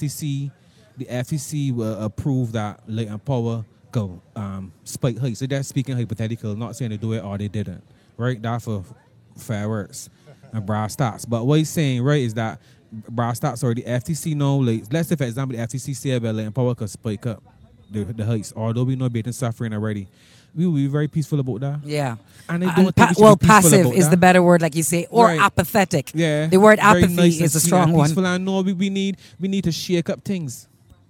FTC will approve that Light and Power go spike heights. So that's speaking hypothetical, not saying they do it or they didn't, right? That's for fireworks and brass stocks. But what he's saying, right, is that brass stocks or the FTC know, like, let's say for example the FTC say about Light and Power could spike up the heights, although we know they're suffering already. We will be very peaceful about that. Yeah. And I don't think we should be passive about is that. the better word, like you say, or Right. apathetic. Yeah. The word Very apathy nice and is a sweet strong and one. peaceful. I know we need to shake up things.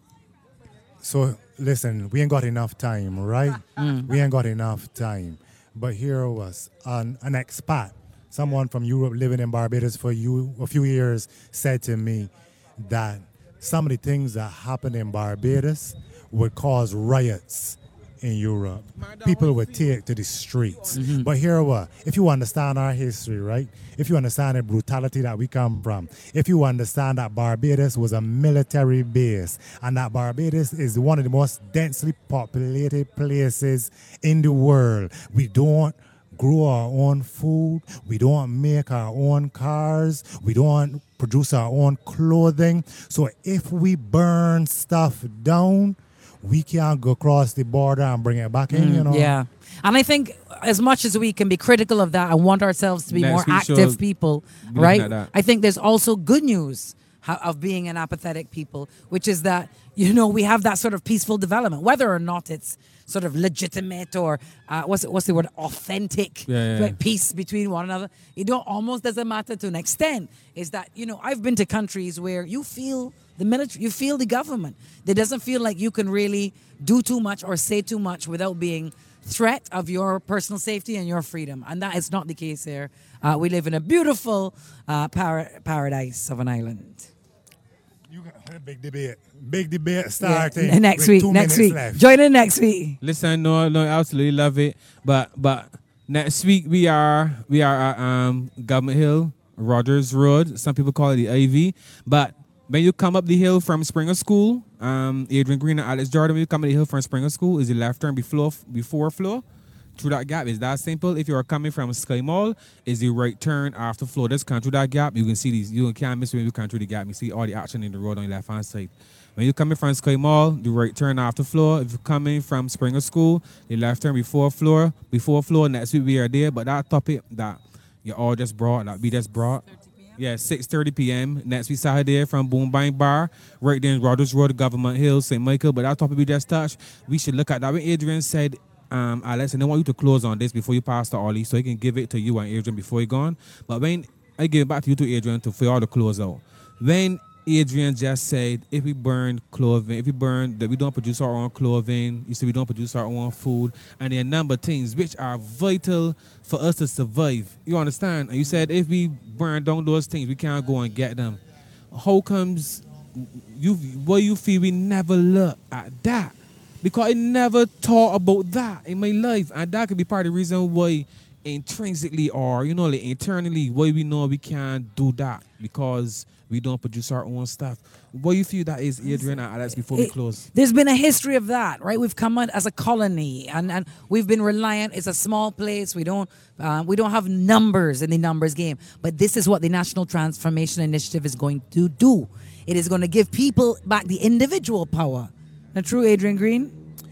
So listen, we ain't got enough time, right? We ain't got enough time. But here was an expat, someone from Europe living in Barbados for a few years, said to me that some of the things that happen in Barbados would cause riots in Europe. People would take to the streets. But here what? If you understand our history, right? If you understand the brutality that we come from, if you understand that Barbados was a military base and that Barbados is one of the most densely populated places in the world, we don't grow our own food, we don't make our own cars, we don't produce our own clothing. So if we burn stuff down, we can't go across the border and bring it back in, you know? Yeah. And I think as much as we can be critical of that and want ourselves to be more active people, right? I think there's also good news of being an apathetic people, which is that, you know, we have that sort of peaceful development, whether or not it's sort of legitimate or what's the word, authentic like, peace between one another. It almost doesn't matter to an extent. Is that, you know, I've been to countries where you feel the military, you feel the government. It doesn't feel like you can really do too much or say too much without being threat of your personal safety and your freedom. And that is not the case here. We live in a beautiful paradise of an island. You got a big debate starting. Yeah. Next week. Left. Join in next week. Listen, no, I absolutely love it. But next week we are at Government Hill, Rogers Road. Some people call it the Ivy. But when you come up the hill from Springer School, Adrian Green and Alex Jordan, when you come up the hill from Springer School, is the left turn before floor. Through that gap, it's that simple. If you are coming from Sky Mall, is the right turn after floor. Just come through that gap. You can see these. You can't miss when you come through the gap. You see all the action in the road on your left hand side. When you're coming from Sky Mall, the right turn after floor. If you're coming from Springer School, the left turn before floor. Before floor, next week we are there. But that topic that you all just brought, that we just brought. Yeah, 6:30 p.m. next week Saturday from Boom Bang Bar, right there in Rogers Road, Government Hill, St. Michael. But that topic we just touched, we should look at that. When Adrian said, Alex, and I want you to close on this before you pass to Ollie, so he can give it to you and Adrian before he gone. But when I give it back to you to Adrian for y'all to close out. When Adrian just said, if we burn clothing, that we don't produce our own clothing, you said we don't produce our own food, and there are a number of things which are vital for us to survive. You understand? And you said if we burn down those things, we can't go and get them. How comes you feel we never look at that? Because I never thought about that in my life. And that could be part of the reason why intrinsically or, you know, like internally, why we know we can't do that. Because we don't produce our own stuff. What do you feel that is, Adrian and Alex, before we close? There's been a history of that, right? We've come out as a colony and we've been reliant. It's a small place. We don't have numbers in the numbers game. But this is what the National Transformation Initiative is going to do. It is going to give people back the individual power. Not true, Adrian Green?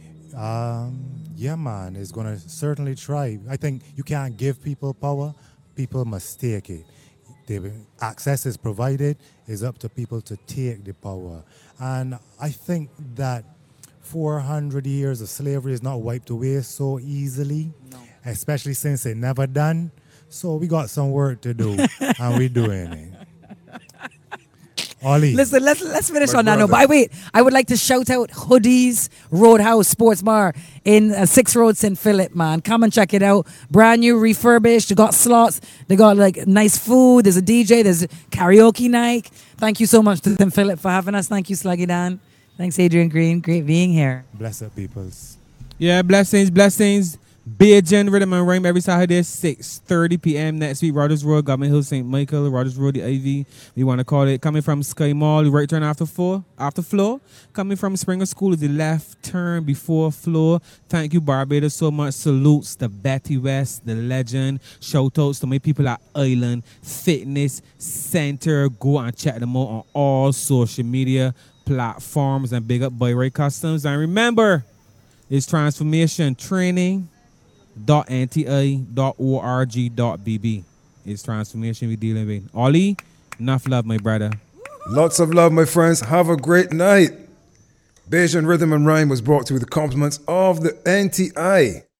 Yeah, man. It's going to certainly try. I think you can't give people power. People must take it. Access is provided. It's up to people to take the power. And I think that 400 years of slavery is not wiped away so easily, especially since it never done. So we got some work to do, and we're doing it. Ollie. Listen, let's finish My on that note. brother. But wait, I would like to shout out Hoodies Roadhouse Sports Bar in 6 Road St. Philip, man. Come and check it out. Brand new, refurbished. They got slots. They got like nice food. There's a DJ. There's a karaoke night. Thank you so much to St. Philip for having us. Thank you, Sluggy Dan. Thanks, Adrian Green. Great being here. Blessed peoples. Yeah, blessings. Beijing Rhythm and Rhyme every Saturday, 6:30 p.m. next week. Rogers Road, Government Hill, St. Michael, Rogers Road, the Ivy. We want to call it. Coming from Sky Mall, the right turn after floor. Coming from Springer School is the left turn before floor. Thank you, Barbados, so much. Salutes to Betty West, the legend. Shout outs to my people at Island Fitness Center. Go and check them out on all social media platforms and big up Boy Ray Customs. And remember, it's transformation training. .nti.org.bb. It's transformation we're dealing with. Ollie, enough love, my brother. Lots of love, my friends. Have a great night. Beijing Rhythm and Rhyme was brought to you with the compliments of the NTI.